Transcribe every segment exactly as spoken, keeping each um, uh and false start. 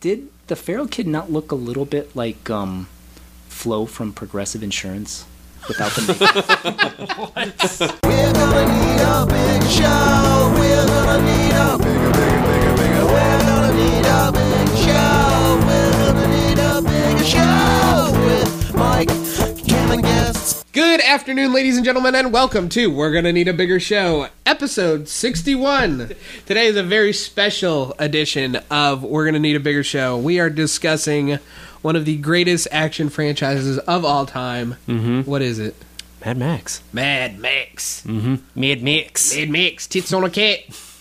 did the feral kid not look a little bit like um, Flo from Progressive Insurance without the makeup? We're gonna need a big show. We're gonna need a bigger, bigger, bigger, bigger. We're gonna need a big show. We're gonna need a bigger show with Mike, Kim, and guests. Good afternoon, ladies and gentlemen, and welcome to We're Gonna Need a Bigger Show, episode sixty-one. Today is a very special edition of We're Gonna Need a Bigger Show. We are discussing one of the greatest action franchises of all time. Mm-hmm. What is it? Mad Max. Mad Max. Mm-hmm. Mad Max. Mad Max. Tits on a cat.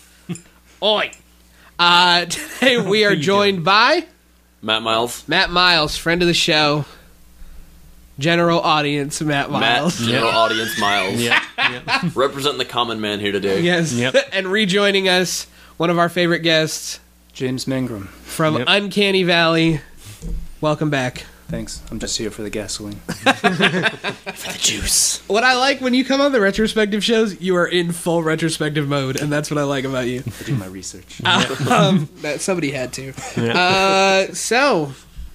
Oi. Uh, today we are joined by Matt Miles. Matt Miles, friend of the show. General audience, Matt Miles. Matt, general Yep. audience, Miles. Yeah. yeah. Representing the common man here today. Yes. Yep. And rejoining us, one of our favorite guests James Mangrum. from Yep. Uncanny Valley. Welcome back. Thanks. I'm just here for the gasoline. For the juice. What I like when you come on the retrospective shows, you are in full retrospective mode, and that's what I like about you. I do my research. um, that somebody had to. Yeah. Uh, so,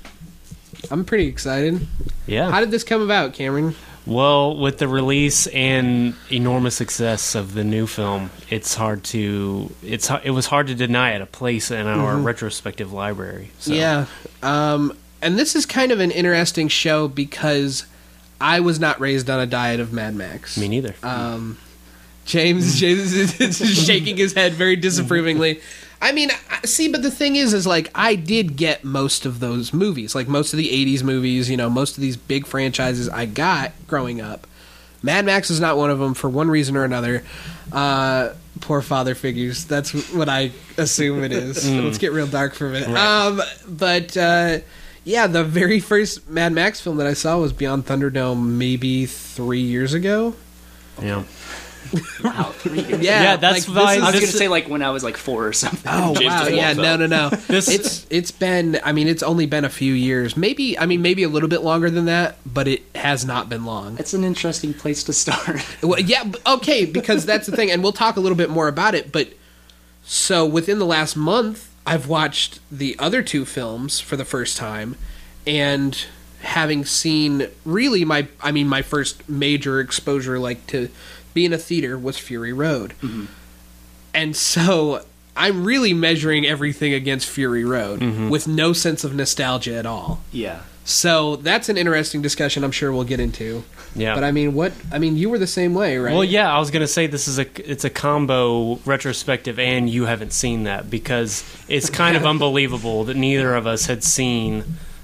I'm pretty excited. Yeah. How did this come about, Cameron? Well, with the release and enormous success of the new film, it's hard to it's it was hard to deny it a place in our retrospective library. So. Yeah. Um, and this is kind of an interesting show because I was not raised on a diet of Mad Max. Me neither. Um, James, James is shaking his head very disapprovingly. I mean, I- see, but the thing is, is like, I did get most of those movies, like most of the eighties movies, you know, most of these big franchises I got growing up. Mad Max is not one of them for one reason or another. Uh, poor father figures. That's what I assume it is. Let's get real dark for a minute. Right. Um, but, uh, yeah, the very first Mad Max film that I saw was Beyond Thunderdome maybe three years ago. yeah. Wow. Three years. Yeah, Yeah, that's like, fine. this I is- was This going to is- say like when I was like four or something. Oh James wow! just Yeah, walks no, out. no, no. This- it's it's been. I mean, it's only been a few years. Maybe. I mean, maybe a little bit longer than that, but it has not been long. It's an interesting place to start. Well, yeah. b- Okay, because that's the thing, and we'll talk a little bit more about it. But so within the last month, I've watched the other two films for the first time, and having seen really my. I mean, my first major exposure, like to be in a theater, was Fury Road. And so I'm really measuring everything against Fury Road with no sense of nostalgia at all. Yeah. So that's an interesting discussion I'm sure we'll get into. Yeah. But I mean, what I mean, you were the same way, right? Well, yeah, I was gonna say this is a it's a combo retrospective, and you haven't seen that because it's kind of unbelievable that neither of us had seen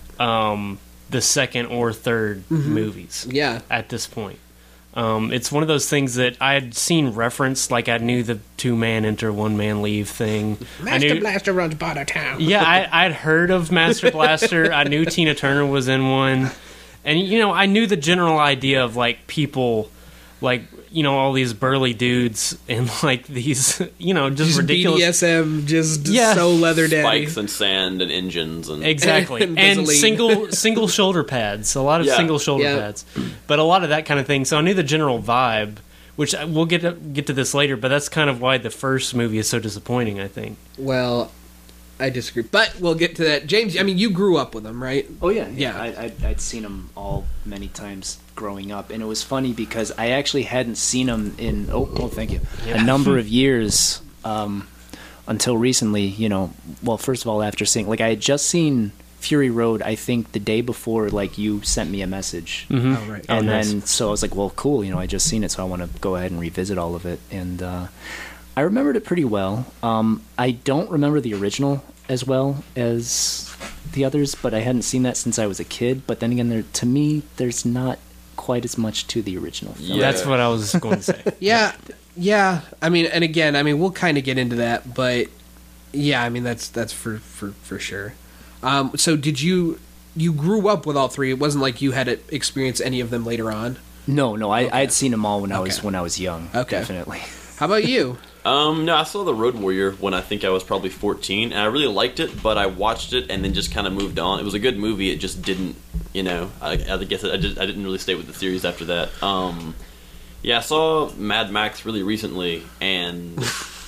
um, the second or third movies Yeah. at this point. Um, it's one of those things that I had seen referenced, like I knew the two man enter, one man leave thing. I Master knew, Blaster runs Potter Town. yeah, I, I'd heard of Master Blaster. I knew Tina Turner was in one, and you know, I knew the general idea of like people, like you know, all these burly dudes and like these, you know, just, Just ridiculous. B D S M, just Yeah. so leather daddy. Spikes and sand and engines and Exactly, And and Vaseline. single single shoulder pads, a lot of Yeah. single shoulder Yeah. pads, but a lot of that kind of thing. So I knew the general vibe, which I- we'll get to, get to this later. But that's kind of why the first movie is so disappointing. I think. Well, I disagree, but we'll get to that. James, I mean, you grew up with them, right? Oh yeah, Yeah. I, I, I'd seen them all many times growing up, and it was funny because I actually hadn't seen them in oh, oh thank you a number of years um, until recently. You know, well, first of all, after seeing like I had just seen Fury Road, I think the day before, like you sent me a message, Mm-hmm. Oh, right. and Oh, nice. then so I was like, well, cool, you know, I just seen it, so I want to go ahead and revisit all of it, and uh, I remembered it pretty well. Um, I don't remember the original as well as the others, but I hadn't seen that since I was a kid. But then again, there to me, there's not quite as much to the original film. Yeah. That's what I was going to say. Yeah, yeah. I mean, and again, I mean, we'll kind of get into that, but yeah, I mean, that's that's for for for sure. Um, so, did you you grew up with all three? It wasn't like you had to experience any of them later on. No, no, I, I had seen them all when I was Okay. when I was young. Okay. Definitely. How about you? Um, no, I saw The Road Warrior when I think I was probably fourteen, and I really liked it, but I watched it and then just kind of moved on. It was a good movie, it just didn't, you know, I, I guess I, just, I didn't really stay with the series after that. Um, yeah, I saw Mad Max really recently, and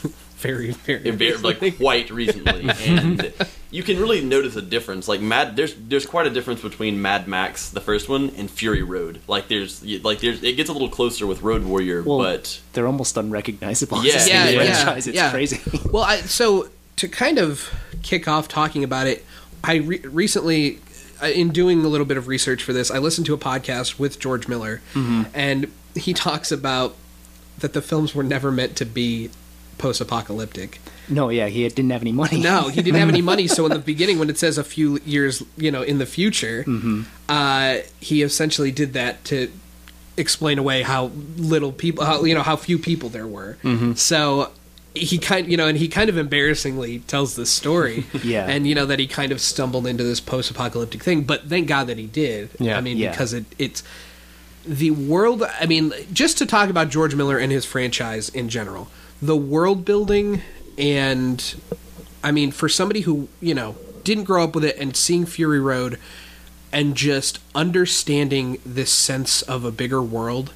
very, very, Very, like quite recently, and you can really notice a difference. Like Mad, there's there's quite a difference between Mad Max, the first one, and Fury Road. Like there's like there's it gets a little closer with Road Warrior, Well, but they're almost unrecognizable. Yeah, It's the yeah, same yeah, franchise. It's yeah. crazy. Well, I, so to kind of kick off talking about it, I re- recently, uh, in doing a little bit of research for this, I listened to a podcast with George Miller, and he talks about that the films were never meant to be post-apocalyptic. No, yeah, he didn't have any money. No, he didn't have any money. So in the beginning, when it says a few years, you know, in the future, uh, he essentially did that to explain away how little people, how, you know, how few people there were. So he kind, you know, and he kind of embarrassingly tells this story. Yeah. And you know that he kind of stumbled into this post-apocalyptic thing, but thank God that he did. Yeah. I mean, Yeah. because it it's the world. I mean, just to talk about George Miller and his franchise in general, the world building. And I mean, for somebody who, you know, didn't grow up with it and seeing Fury Road and just understanding this sense of a bigger world,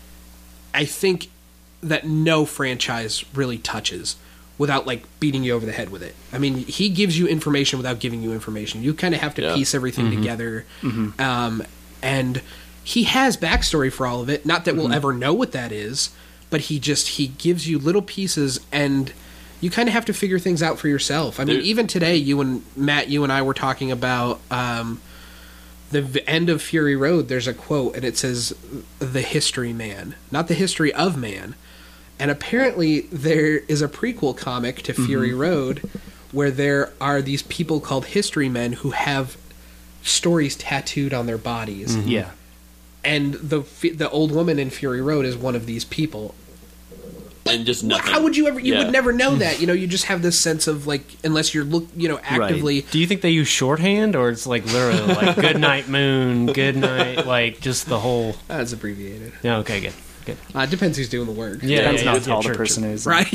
I think that no franchise really touches without like beating you over the head with it. I mean, he gives you information without giving you information. You kind of have to Yeah. piece everything together. Um, and he has backstory for all of it. Not that we'll ever know what that is, but he just, he gives you little pieces, and you kind of have to figure things out for yourself. I mean, There- even today, you and Matt, you and I were talking about um, the v- end of Fury Road. There's a quote, and it says, "The history man," not the history of man. And apparently, there is a prequel comic to Fury Road where there are these people called history men who have stories tattooed on their bodies. Yeah. And the f- the old woman in Fury Road is one of these people. and just Well, nothing. how would you ever? You Yeah. would never know that. You know, you just have this sense of like, unless you're look, you know, actively. Do you think they use shorthand, or it's like literally like "Good night, moon," "Good night," like just the whole? Uh, it's abbreviated. Yeah, okay, good, good. Uh, it depends who's doing the work. Yeah, Depends yeah, on yeah, how tall sure, the person is. Right.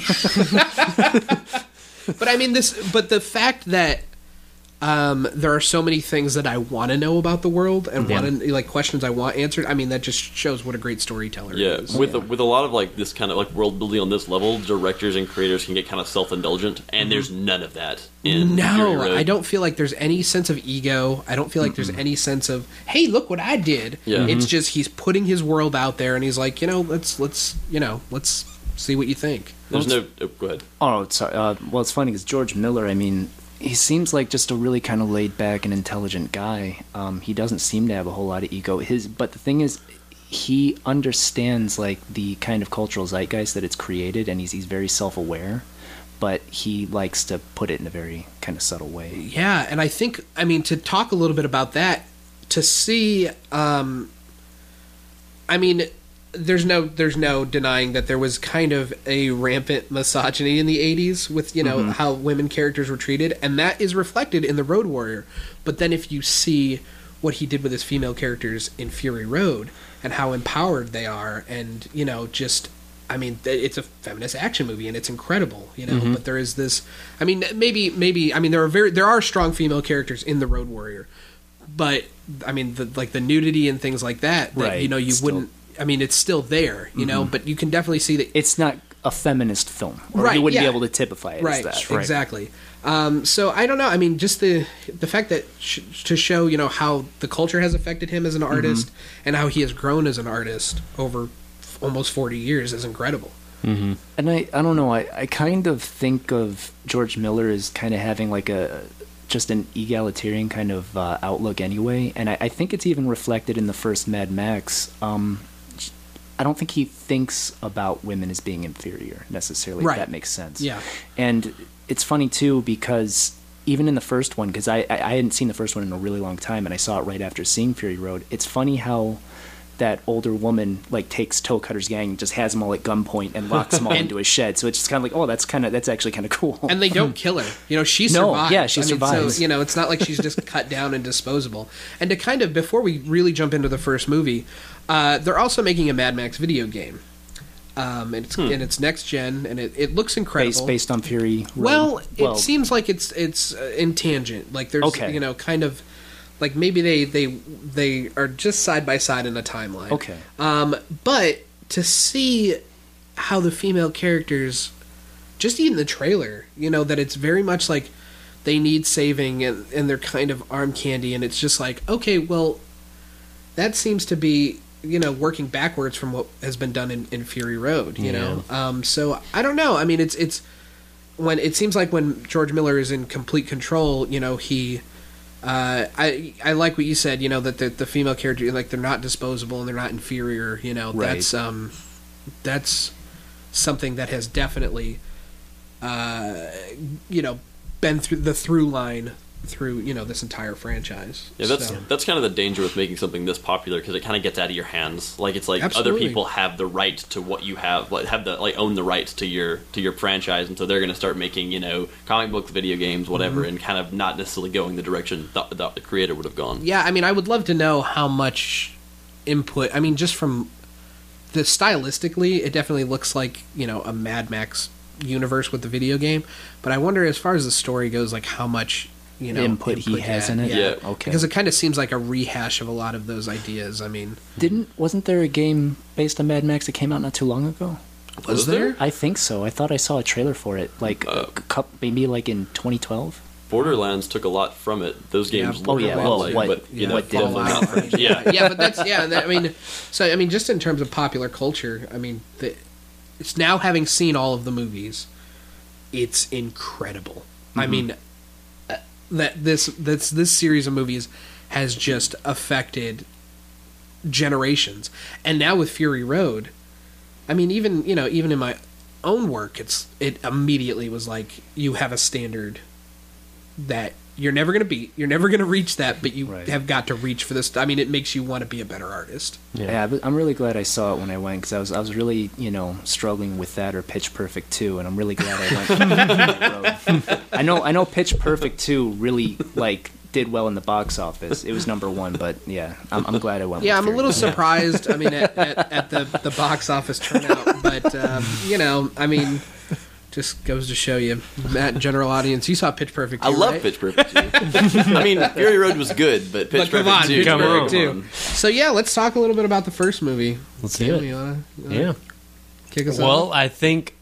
But I mean, this. But the fact that um, there are so many things that I want to know about the world and Yeah. want to like questions I want answered. I mean, that just shows what a great storyteller Yeah, is. with A, with a lot of like this kind of like world building on this level, directors and creators can get kind of self indulgent, and there's none of that in Fury No, Road. I don't feel like there's any sense of ego. I don't feel like there's any sense of, hey, look what I did. Yeah. It's just he's putting his world out there, and he's like, you know, let's let's you know let's see what you think. There's no. Oh, go ahead. Oh, sorry. Uh, well, it's funny because George Miller, I mean, he seems like just a really kind of laid back and intelligent guy. Um, he doesn't seem to have a whole lot of ego. His, but the thing is, he understands like the kind of cultural zeitgeist that it's created, and he's he's very self aware. But he likes to put it in a very kind of subtle way. Yeah, and I think, I mean, to talk a little bit about that, to see, um, I mean, there's no there's no denying that there was kind of a rampant misogyny in the eighties with, you know, how women characters were treated, and that is reflected in The Road Warrior. But then if you see what he did with his female characters in Fury Road and how empowered they are, and, you know, just, I mean, th- it's a feminist action movie and it's incredible, you know, but there is this, I mean, maybe, maybe, I mean, there are very, there are strong female characters in The Road Warrior, but, I mean, the, like the nudity and things like that, that, Right, you know, you still- wouldn't, I mean, it's still there, you know, but you can definitely see that. It's not a feminist film, or Right, you wouldn't yeah. be able to typify it Right, as that. exactly. Um, so I don't know. I mean, just the the fact that sh- to show, you know, how the culture has affected him as an artist and how he has grown as an artist over f- almost forty years is incredible. And I, I don't know, I, I kind of think of George Miller as kind of having like a just an egalitarian kind of uh, outlook anyway, and I, I think it's even reflected in the first Mad Max. Um, I don't think he thinks about women as being inferior necessarily, Right. if that makes sense. Yeah. And it's funny too because even in the first one, because I, I, I hadn't seen the first one in a really long time, and I saw it right after seeing Fury Road, it's funny how that older woman like takes Toe Cutter's gang and just has them all at gunpoint and locks them all into a shed. So it's just kind of like, oh, that's kind of that's actually kind of cool. And they don't kill her. You know, she No, survives. yeah, she I mean, survives. so, you know, it's not like she's just cut down and disposable. And to kind of, before we really jump into the first movie, uh, they're also making a Mad Max video game. Um, and it's, and it's next gen, and it, it looks incredible. based based on Fury Road. Well, it seems like it's it's uh, in tangent. Like there's Okay. you know kind of like maybe they they they are just side by side in a timeline. Okay. Um, but to see how the female characters just even the trailer, you know, that it's very much like they need saving and, and they're kind of arm candy, and it's just like, okay, well, that seems to be, you know, working backwards from what has been done in, in Fury Road, you Yeah. know? Um, so I don't know. I mean, it's, it's, when it seems like when George Miller is in complete control, you know, he, uh, I, I like what you said, you know, that the, the female character, like, they're not disposable and they're not inferior, you know, Right. that's, um, that's something that has definitely, uh, you know, been through the through line through, you know, this entire franchise. Yeah, that's So- that's kind of the danger with making something this popular, because it kind of gets out of your hands. Like it's like Absolutely. other people have the right to what you have, like have the like own the rights to your to your franchise, and so they're going to start making, you know, comic books, video games, whatever, Mm-hmm. and kind of not necessarily going the direction that, that the creator would have gone. Yeah, I mean, I would love to know how much input. I mean, just from the stylistically, it definitely looks like, you know, a Mad Max universe with the video game. But I wonder, as far as the story goes, like how much, you know, Input he has in it? Yeah. Okay. Because it kind of seems like a rehash of a lot of those ideas. I mean, Didn't wasn't there a game based on Mad Max that came out not too long ago? was, Was there? there? I think so. I thought I saw a trailer for it, like Uh, a cup, maybe like in twenty twelve. Borderlands took a lot from it. Those Yeah. games Oh, look yeah, a well, lot like, what- but you Yeah, know, what did definitely Fallout, not. I mean, Yeah, yeah, but that's yeah. That, I mean, so I mean, just in terms of popular culture, I mean, the, it's now having seen all of the movies, it's incredible. I mean, uh, that this this this series of movies has just affected generations, and now with Fury Road, I mean, even you know, even in my own work, it's it immediately was like you have a standard that you're never going to beat. You're never going to reach that, but you Right. have got to reach for this. I mean, it makes you want to be a better artist. Yeah, but I'm really glad I saw it when I went, because I was I was really, you know, struggling with that or Pitch Perfect two, and I'm really glad I went. Fury Road. I know I know Pitch Perfect two really like did well in the box office. It was number one, but yeah, I'm, I'm glad I went. Yeah, with I'm a Fury little Road. surprised. I mean, at, at, at the the box office turnout, but um, you know, I mean, just goes to show you, Matt, general audience, you saw Pitch Perfect. I two, love right? Pitch Perfect two. I mean, Fury Road was good, but Pitch But come Perfect on, two. Pitch Come Perfect on. two. So yeah, let's talk a little bit about the first movie. Let's Sam, do it. You wanna, you wanna Yeah. kick us Well, off? I think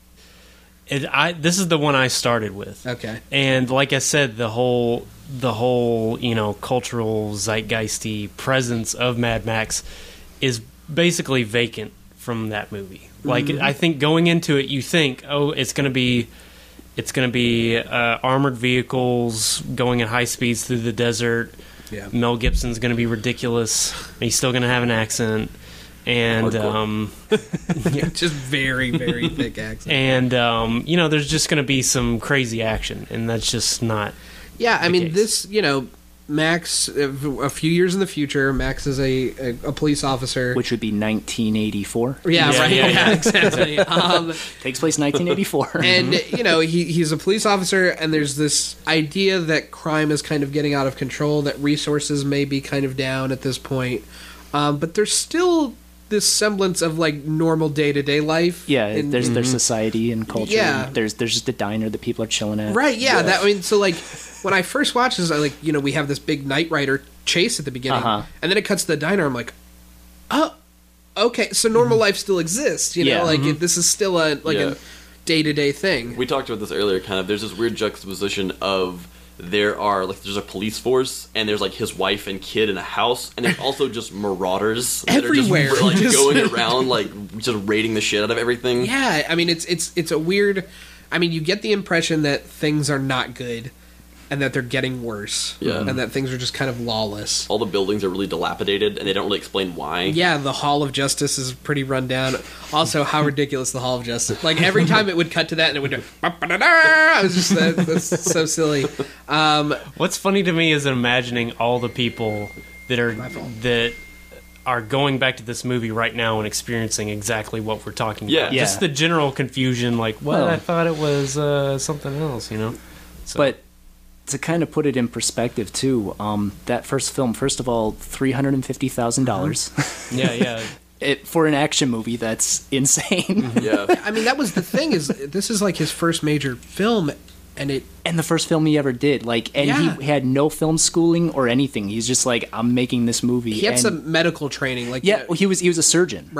it, I this is the one I started with. Okay. And like I said, the whole the whole, you know, cultural zeitgeisty presence of Mad Max is basically vacant from that movie. Like I think going into it you think, "Oh, it's going to be it's going to be uh, armored vehicles going at high speeds through the desert. Yeah. Mel Gibson's going to be ridiculous. He's still going to have an accent." And Hardcore. um Yeah, just very, very thick accent. and um, you know, there's just going to be some crazy action, and that's just not. Yeah, I the mean, case. this, you know, Max, uh, a few years in the future, Max is a, a, a police officer. Which would be nineteen eighty-four. yeah, Yeah, right. yeah, Yeah, yeah. exactly. Um, Takes place nineteen eighty-four. and you know, he he's a police officer, and there's this idea that crime is kind of getting out of control, that resources may be kind of down at this point, um, but there's still this semblance of like normal day to day life. yeah, in- there's in- there's society and culture. Yeah. There's there's just a diner that people are chilling at. Right, yeah, that I mean, so like when I first watched this, I like, you know, we have this big Knight Rider chase at the beginning, Uh-huh. and then it cuts to the diner. I'm like, oh, okay, so normal life still exists, you know, Yeah. like it, this is still a like Yeah. a day to day thing. We talked about this earlier, kind of. There's this weird juxtaposition of there are, like, there's a police force, and there's, like, his wife and kid in a house, and there's also just marauders that Everywhere. are just, like, Just- going around, like, just raiding the shit out of everything. Yeah, I mean, it's it's it's a weird. I mean, you get the impression that things are not good, and that they're getting worse, Yeah. and that things are just kind of lawless. All the buildings are really dilapidated, and they don't really explain why. Yeah, the Hall of Justice is pretty run down. Also, how ridiculous the Hall of Justice! Like every time it would cut to that, and it would go. "Ba-ba-da-da!" I was just that, that's so silly. Um, What's funny to me is imagining all the people that are My fault. that are going back to this movie right now and experiencing exactly what we're talking Yeah. about. Yeah. Just the general confusion, like, what? Well- I thought it was uh, something else, you know? So, But to kind of put it in perspective too, um, that first film, first of all, three hundred and fifty thousand dollars. yeah, yeah. It for an action movie, that's insane. Yeah. I mean, that was the thing is this is like his first major film, and it And the first film he ever did, like, and Yeah. he had no film schooling or anything. He's just like, I'm making this movie. he had and, some medical training, like Yeah, well, he was he was a surgeon, right.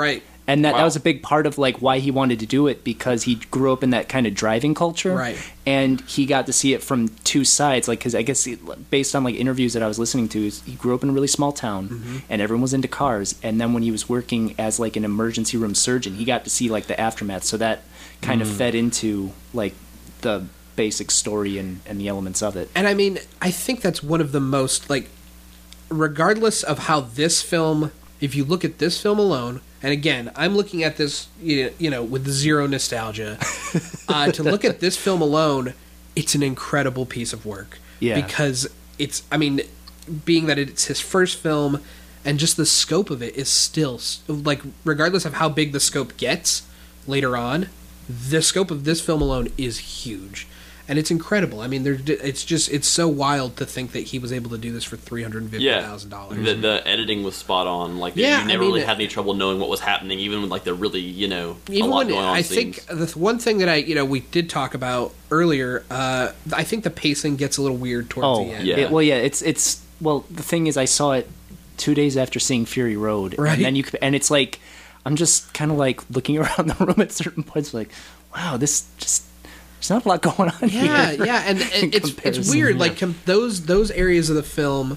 And that, Wow. that was a big part of like why he wanted to do it, because he grew up in that kind of driving culture, Right. And he got to see it from two sides. Like, because I guess he, based on like interviews that I was listening to, is he grew up in a really small town, Mm-hmm. and everyone was into cars. And then when he was working as like an emergency room surgeon, he got to see like the aftermath. So that kind of fed into like the basic story and, and the elements of it. And I mean, I think that's one of the most, like, regardless of how this film, if you look at this film alone, and again, I'm looking at this, you you know, with zero nostalgia, uh, to look at this film alone, it's an incredible piece of work. Yeah. Because it's, I mean, being that it's his first film, and just the scope of it is still, s- like, regardless of how big the scope gets later on, the scope of this film alone is huge. And it's incredible. I mean, there, it's just, it's so wild to think that he was able to do this for three hundred fifty thousand Yeah, dollars. the, the editing was spot on. Like, Yeah, you never I mean, really it- had any trouble knowing what was happening, even with like the really, you know, a Even lot when going on. I scenes. think the th- one thing that I, you know, we did talk about earlier, uh, I think the pacing gets a little weird towards Oh, the end. yeah. It, well, yeah, it's it's well. The thing is, I saw it two days after seeing Fury Road, Right. and then you could- and it's like I'm just kind of like looking around the room at certain points, like, wow, this just there's not a lot going on Yeah, here. yeah, and, and in it's it's comparison, weird. yeah. Like com- those those areas of the film,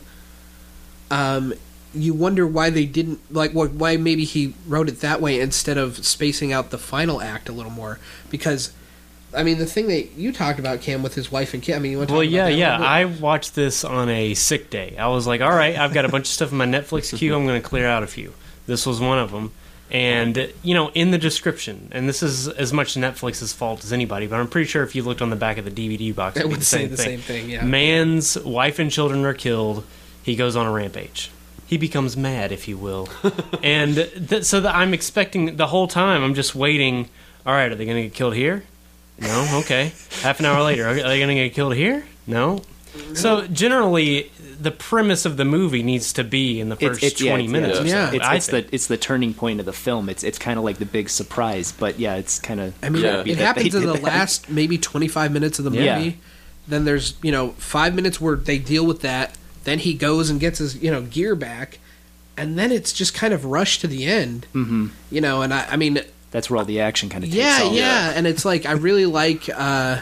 um, you wonder why they didn't like what why maybe he wrote it that way instead of spacing out the final act a little more. Because, I mean, the thing that you talked about, Cam, with his wife and kid. I mean, you want to Well, talk yeah, about that a yeah. little bit? I watched this on a sick day. I was like, all right, I've got a bunch of stuff in my Netflix queue. I'm going to clear out a few. This was one of them. And, you know, in the description, and this is as much Netflix's fault as anybody, but I'm pretty sure if you looked on the back of the D V D box, It it'd be would the say same the thing. same thing, yeah. Man's wife and children are killed. He goes on a rampage. He becomes mad, if you will. and th- so that I'm expecting the whole time, I'm just waiting. All right, are they going to get killed here? No? Okay. Half an hour later, are they going to get killed here? No? So generally, the premise of the movie needs to be in the It's- first it's- yeah, twenty it's- minutes. or Yeah. so, It's, I it's the think. it's the turning point of the film. It's it's kind of like the big surprise, but yeah, it's kind of. I mean, Yeah. it happens in the last maybe twenty-five minutes of the movie. Yeah. Then there's, you know, five minutes where they deal with that. Then he goes and gets his, you know, gear back. And then it's just kind of rushed to the end. Mm-hmm. You know, and I, I mean, That's where all the action kind of takes yeah, off. yeah. And it's like, I really like, uh,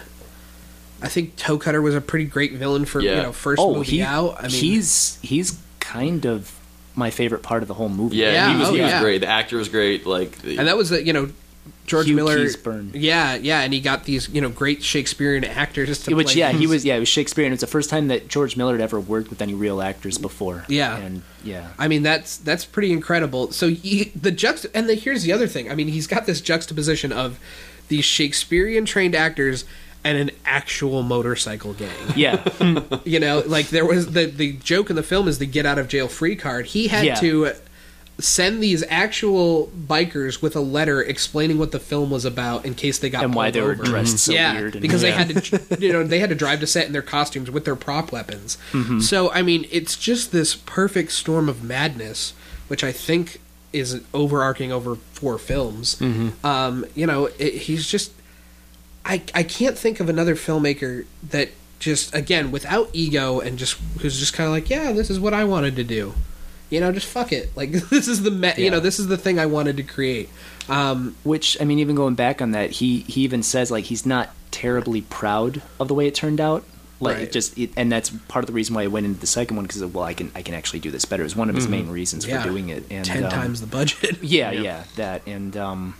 I think Toe Cutter was a pretty great villain for, Yeah. you know, first Oh, movie he, out. I mean, he's he's kind of my favorite part of the whole movie. yeah, Yeah, he was oh, he was yeah. great. The actor was great. Like, the, and that was, the, you know, George Hugh Miller. Keays-Byrne. Yeah, yeah. And he got these, you know, great Shakespearean actors to Which play yeah, he these- was yeah, it was Shakespearean. It was the first time that George Miller had ever worked with any real actors before. Yeah. and yeah, I mean, that's that's pretty incredible. So he, the juxt and the, here's the other thing. I mean, he's got this juxtaposition of these Shakespearean trained actors and an actual motorcycle gang. yeah, You know, like there was the the joke in the film is the get out of jail free card. He had Yeah. to send these actual bikers with a letter explaining what the film was about in case they got and why pulled they were over. dressed so yeah, weird. And, because yeah. they had to, you know, they had to drive to set in their costumes with their prop weapons. Mm-hmm. So, I mean, it's just this perfect storm of madness, which I think is overarching over four films. Mm-hmm. Um, you know, it, he's just, I, I can't think of another filmmaker that just, again, without ego and just who's just kind of like, yeah, this is what I wanted to do. You know, just fuck it. Like this is the, me- you Yeah. know, this is the thing I wanted to create. Um, Which I mean, even going back on that, he he even says like he's not terribly proud of the way it turned out. Like Right. it just, it, and that's part of the reason why I went into the second one because well, I can I can actually do this better. It was one of his main reasons Yeah. for doing it. And ten um, times the budget. Yeah, yeah, that and um,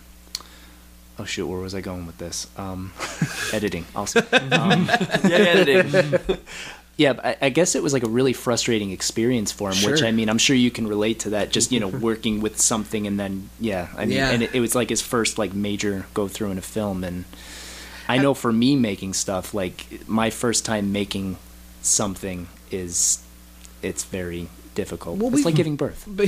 oh shoot, where was I going with this? Um, editing also. Um, yeah, editing. Yeah, but I, I guess it was like a really frustrating experience for him. Which Sure. I mean, I'm sure you can relate to that. Just you know, working with something and then yeah, I mean, Yeah. and it, it was like his first like major go through in a film. And I know for me making stuff, like my first time making something is it's very difficult. Well, it's we- like giving birth. But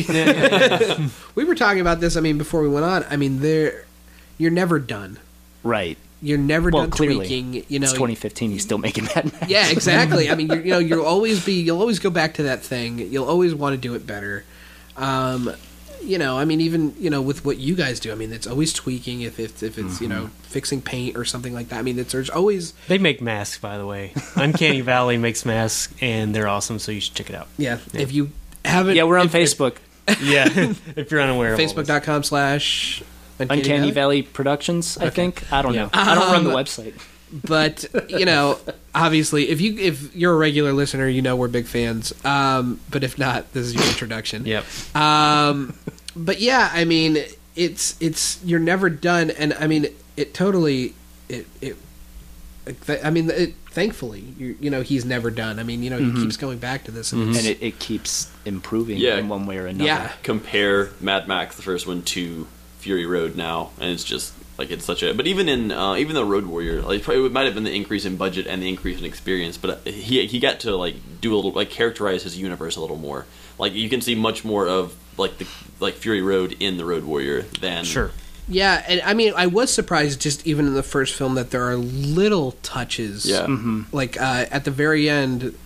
we were talking about this. I mean, before we went on. I mean, there, you're never done. Right. You're never Well, done clearly, tweaking. You know, it's twenty fifteen. He's still making Mad Max. yeah, exactly. I mean, you're, you know, you'll always be, you'll always go back to that thing. You'll always want to do it better. Um, you know, I mean, even you know, with what you guys do, I mean, it's always tweaking. If if, if it's you know fixing paint or something like that. I mean, it's there's always They make masks, by the way. Uncanny Valley makes masks, and they're awesome, so you should check it out. yeah. If you haven't, Yeah, we're on if- Facebook. Yeah, if you're unaware of all this. Facebook.com slash Uncanny Uncanny Valley? Valley Productions, I think. I don't Yeah. know. I don't run the Um, website. But you know, obviously, if you if you're a regular listener, you know we're big fans. Um, but if not, this is your introduction. Yep. Um, but yeah, I mean, it's it's you're never done, and I mean, it totally it it. I mean, it, thankfully, you you know he's never done. I mean, you know, he keeps going back to this, and it's- And it, it keeps improving Yeah. in one way or another. yeah, Compare Mad Max, the first one, to Fury Road now, and it's just like it's such a. But even in uh, even the Road Warrior, like it might have been the increase in budget and the increase in experience, but he he got to like do a little like characterize his universe a little more. Like you can see much more of like the like Fury Road in the Road Warrior than Sure. yeah. And I mean, I was surprised just even in the first film that there are little touches. Yeah. Like uh, at the very end,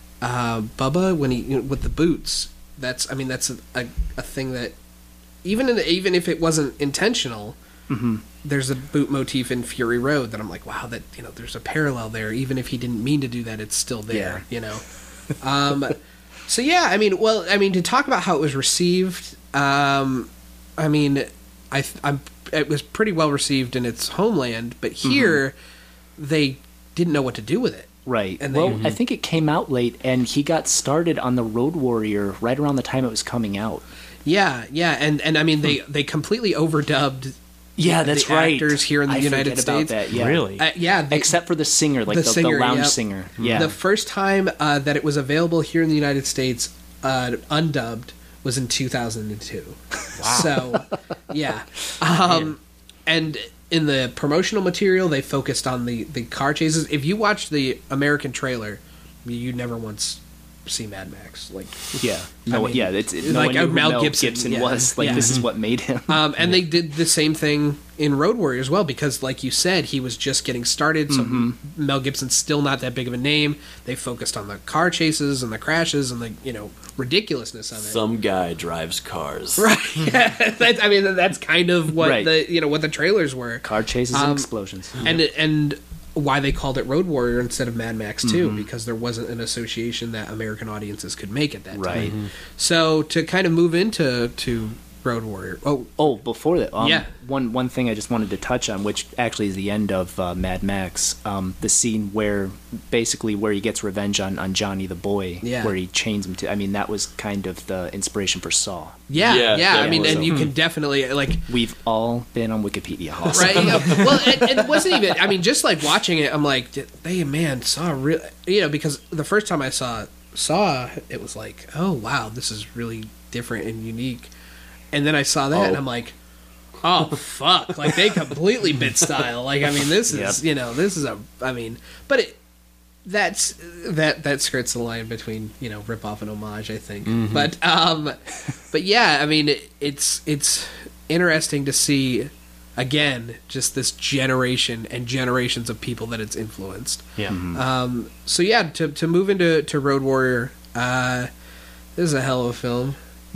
uh, Bubba when he you know, with the boots. That's I mean that's a, a, a thing that even in the, even if it wasn't intentional, there's a boot motif in Fury Road that I'm like, wow, that you know there's a parallel there. Even if he didn't mean to do that, it's still there. You know. Um, so yeah, I mean, well, I mean to talk about how it was received. Um, I mean, I I'm it was pretty well received in its homeland, but here they didn't know what to do with it. Right. And they- well, I think it came out late, and he got started on the Road Warrior right around the time it was coming out. Yeah, yeah, and and I mean they they completely overdubbed. Yeah, the that's right. actors here in the I United forget about States. that, yeah. Really? Uh, yeah, the, Except for the singer, like the the, the, singer, lounge yep. singer. Yeah. the first time uh, that it was available here in the United States, uh, undubbed, was in two thousand two. Wow. So, yeah, um, and in the promotional material, they focused on the the car chases. If you watch the American trailer, you never once see Mad Max. Like, yeah. No, I mean, yeah, it's, it, no like one knew a who Mel Mel Gibson, Gibson, yeah. was. Like, Yeah. this is what made him. Um, and they did the same thing in Road Warrior as well, because, like you said, he was just getting started. So Mel Gibson's still not that big of a name. They focused on the car chases and the crashes and the you know ridiculousness of it. some guy drives cars. Right? Yeah, that, I mean, that's kind of what Right. the you know what the trailers were, Car chases Um, and explosions. and and why they called it Road Warrior instead of Mad Max too, because there wasn't an association that American audiences could make at that Right. time. So to kind of move into to Road Warrior, oh Oh, before that, um, Yeah. one one thing I just wanted to touch on, which actually is the end of uh, Mad Max, um, the scene where basically where he gets revenge on, on Johnny the boy, Yeah. where he chains him to. I mean, that was kind of the inspiration for Saw. yeah, yeah, Yeah, I mean, definitely and so. you can definitely like. We've all been on Wikipedia. Right. You know, well, it, it wasn't even. I mean, just like watching it, I'm like, hey, man, Saw real. You know, because the first time I saw Saw, it was like, oh wow, this is really different and unique. And then I saw that, and Oh. I'm like, oh fuck, like they completely bit style. Like, I mean, this is Yep. you know, this is a. I mean, but it. That's that that skirts the line between you know rip off and homage, I think. But um, but yeah, I mean it, it's it's interesting to see again just this generation and generations of people that it's influenced. Yeah. Um, so yeah, to to move into to Road Warrior, uh, this is a hell of a film.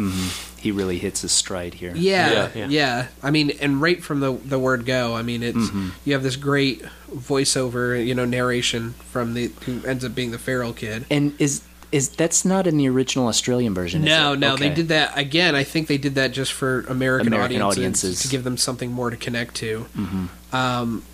He really hits his stride here. Yeah, yeah, Yeah. Yeah. I mean, and right from the the word go, I mean, it's you have this great voiceover, you know, narration from the who ends up being the feral kid. And is is that's not in the original Australian version? is No, it? no, they Okay. did that again. I think they did that just for American, American audiences, audiences. to give them something more to connect to. Um,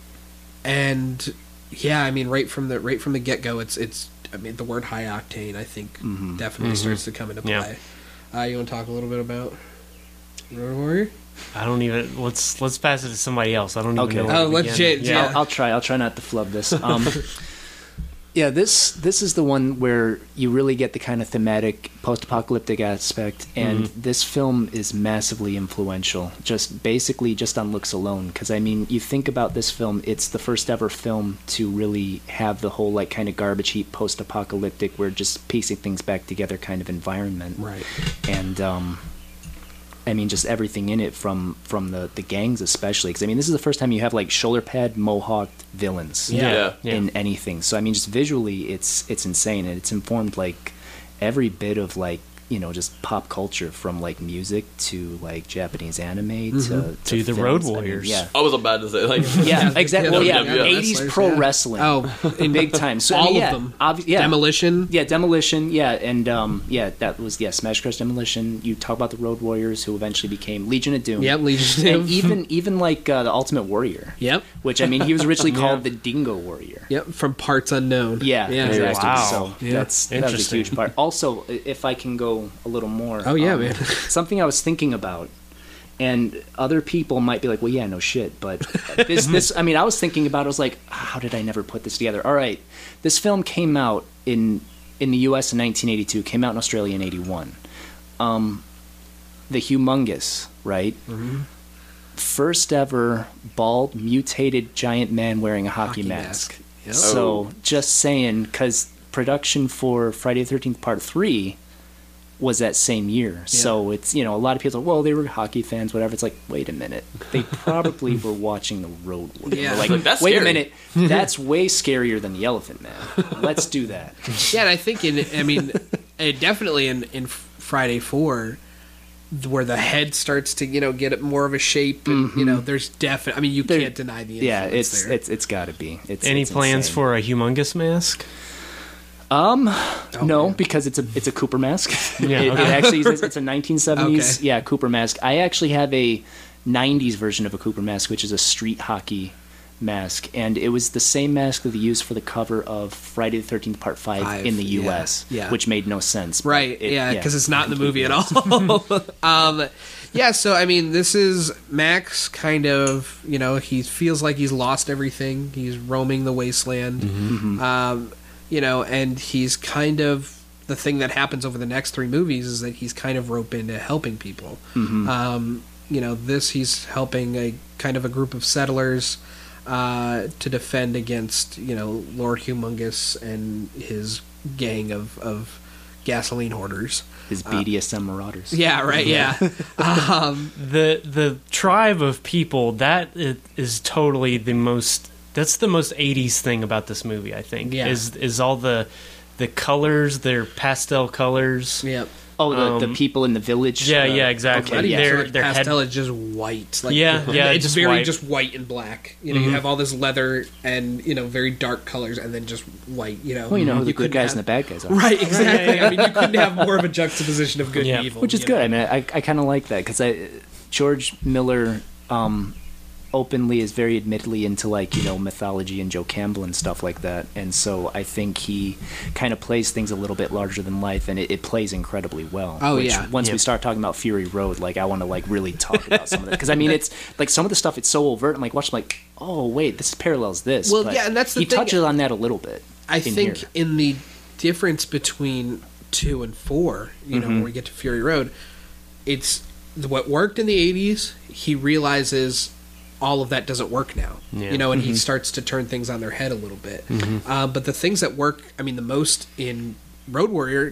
and yeah, I mean, right from the right from the get go, it's it's. I mean, the word high octane, I think, definitely starts to come into Yeah. play. Uh, you want to talk a little bit about Road Warrior? I don't even. Let's let's pass it to somebody else. I don't even Okay. know. where Oh, to let's begin. j- yeah. yeah. I'll, I'll try. I'll try not to flub this. Um, yeah, this this is the one where you really get the kind of thematic post-apocalyptic aspect, and this film is massively influential. Just basically just on looks alone, because I mean, you think about this film, it's the first ever film to really have the whole like kind of garbage heap post-apocalyptic, where just piecing things back together kind of environment, Right. and um, I mean, just everything in it from from the the gangs especially, because I mean, this is the first time you have like shoulder pad mohawked villains Yeah. Yeah. in anything. So I mean, just visually, it's it's insane, and it's informed like every bit of like you know, just pop culture from like music to like Japanese anime to, to, To the films. Road I mean, Warriors. yeah. I was about to say like Yeah, exactly. Well, yeah, W W F. eighties Wrestlers, pro yeah. wrestling. Oh, in big time. So, I all mean, of yeah, them. obvi- yeah. Demolition. Yeah, Demolition. Yeah, and um, yeah, that was yeah, Smash Crush Demolition. You talk about the Road Warriors, who eventually became Legion of Doom. Yep, Legion of and Doom. even even like uh, the Ultimate Warrior. Yep. Which I mean, he was originally called the Dingo Warrior. Yep. From Parts Unknown. Yeah, Yeah. exactly. Wow. So Yeah. that's that was a Interesting. huge part. Also, i- if I can go a little more. Oh, yeah, um, man. Something I was thinking about, and other people might be like, "Well, yeah, no shit," but this, this, I mean, I was thinking about. It, I was like, "How did I never put this together?" All right, this film came out in in the U S in nineteen eighty-two. Came out in Australia in eighty-one. Um, the Humongous, right? Mm-hmm. First ever bald, mutated giant man wearing a hockey, Hockey mask. mask. Yep. So Oh. just saying, because production for Friday the thirteenth Part Three was that same year. So it's, you know, a lot of people are, well, they were hockey fans, whatever. It's like, wait a minute. They probably were watching the Road Warrior. Yeah. Like, Like, that's wait a scary. minute. That's way scarier than the Elephant Man. Let's do that. Yeah, and I think in, I mean, uh, definitely in, in Friday four, where the head starts to, you know, get more of a shape, and, you know, there's definitely, I mean, you There- can't deny the Yeah, influence it's there. it's it's got to be. It's, Any it's plans insane. for a humongous mask? Um, no, man. because it's a it's a Cooper mask. Yeah, it, it okay. actually is, it's a nineteen seventies Okay. yeah Cooper mask. I actually have a nineties version of a Cooper mask, which is a street hockey mask, and it was the same mask that they used for the cover of Friday the thirteenth Part Five, Five, in the yeah, U S, yeah. which made no sense. but Right, it- yeah, because it's not in the movie at all. um, yeah, so I mean, this is Max kind of, you know, he feels like he's lost everything. He's roaming the wasteland, Mm-hmm. um, you know, and he's kind of the thing that happens over the next three movies is that he's kind of roped into helping people. Mm-hmm. Um, you know, this he's helping a kind of a group of settlers uh, to defend against, you know, Lord Humongous and his gang of, of gasoline hoarders. His B D S M marauders. Yeah, right. Yeah. um, The the tribe of people that i- is totally the most. That's the most eighties thing about this movie. I think Yeah. is is all the the colors. Their pastel colors. yeah. Oh, the, Um, the people in the village. Yeah, uh, yeah, exactly. okay, yeah. They're so like they're head, pastel is just white. Like, Yeah, yeah, It's just very white. just white and black. You know, you have all this leather and you know very dark colors, and then just white. You know, Well, you know who the good couldn't guys have- and the bad guys are. Right, exactly. I mean, you couldn't have more of a juxtaposition of good Yeah. and evil, Which is you good. know? I mean, I I kind of like that because I George Miller um, openly is very admittedly into like you know mythology and Joe Campbell and stuff like that, and so I think he kind of plays things a little bit larger than life, and it, it plays incredibly well. Oh, which, yeah. Once we Yep. start talking about Fury Road, like I want to like really talk about some of that because I mean it's like some of the stuff it's so overt. I'm like watching like oh wait this parallels this. Well, but yeah, and that's the he thing. touches on that a little bit. I in think here. in the difference between two and four, you know, Mm-hmm. when we get to Fury Road, it's what worked in the eighties. He realizes all of that doesn't work now, Yeah. you know, and Mm-hmm. he starts to turn things on their head a little bit. Uh, but the things that work, I mean, the most in Road Warrior,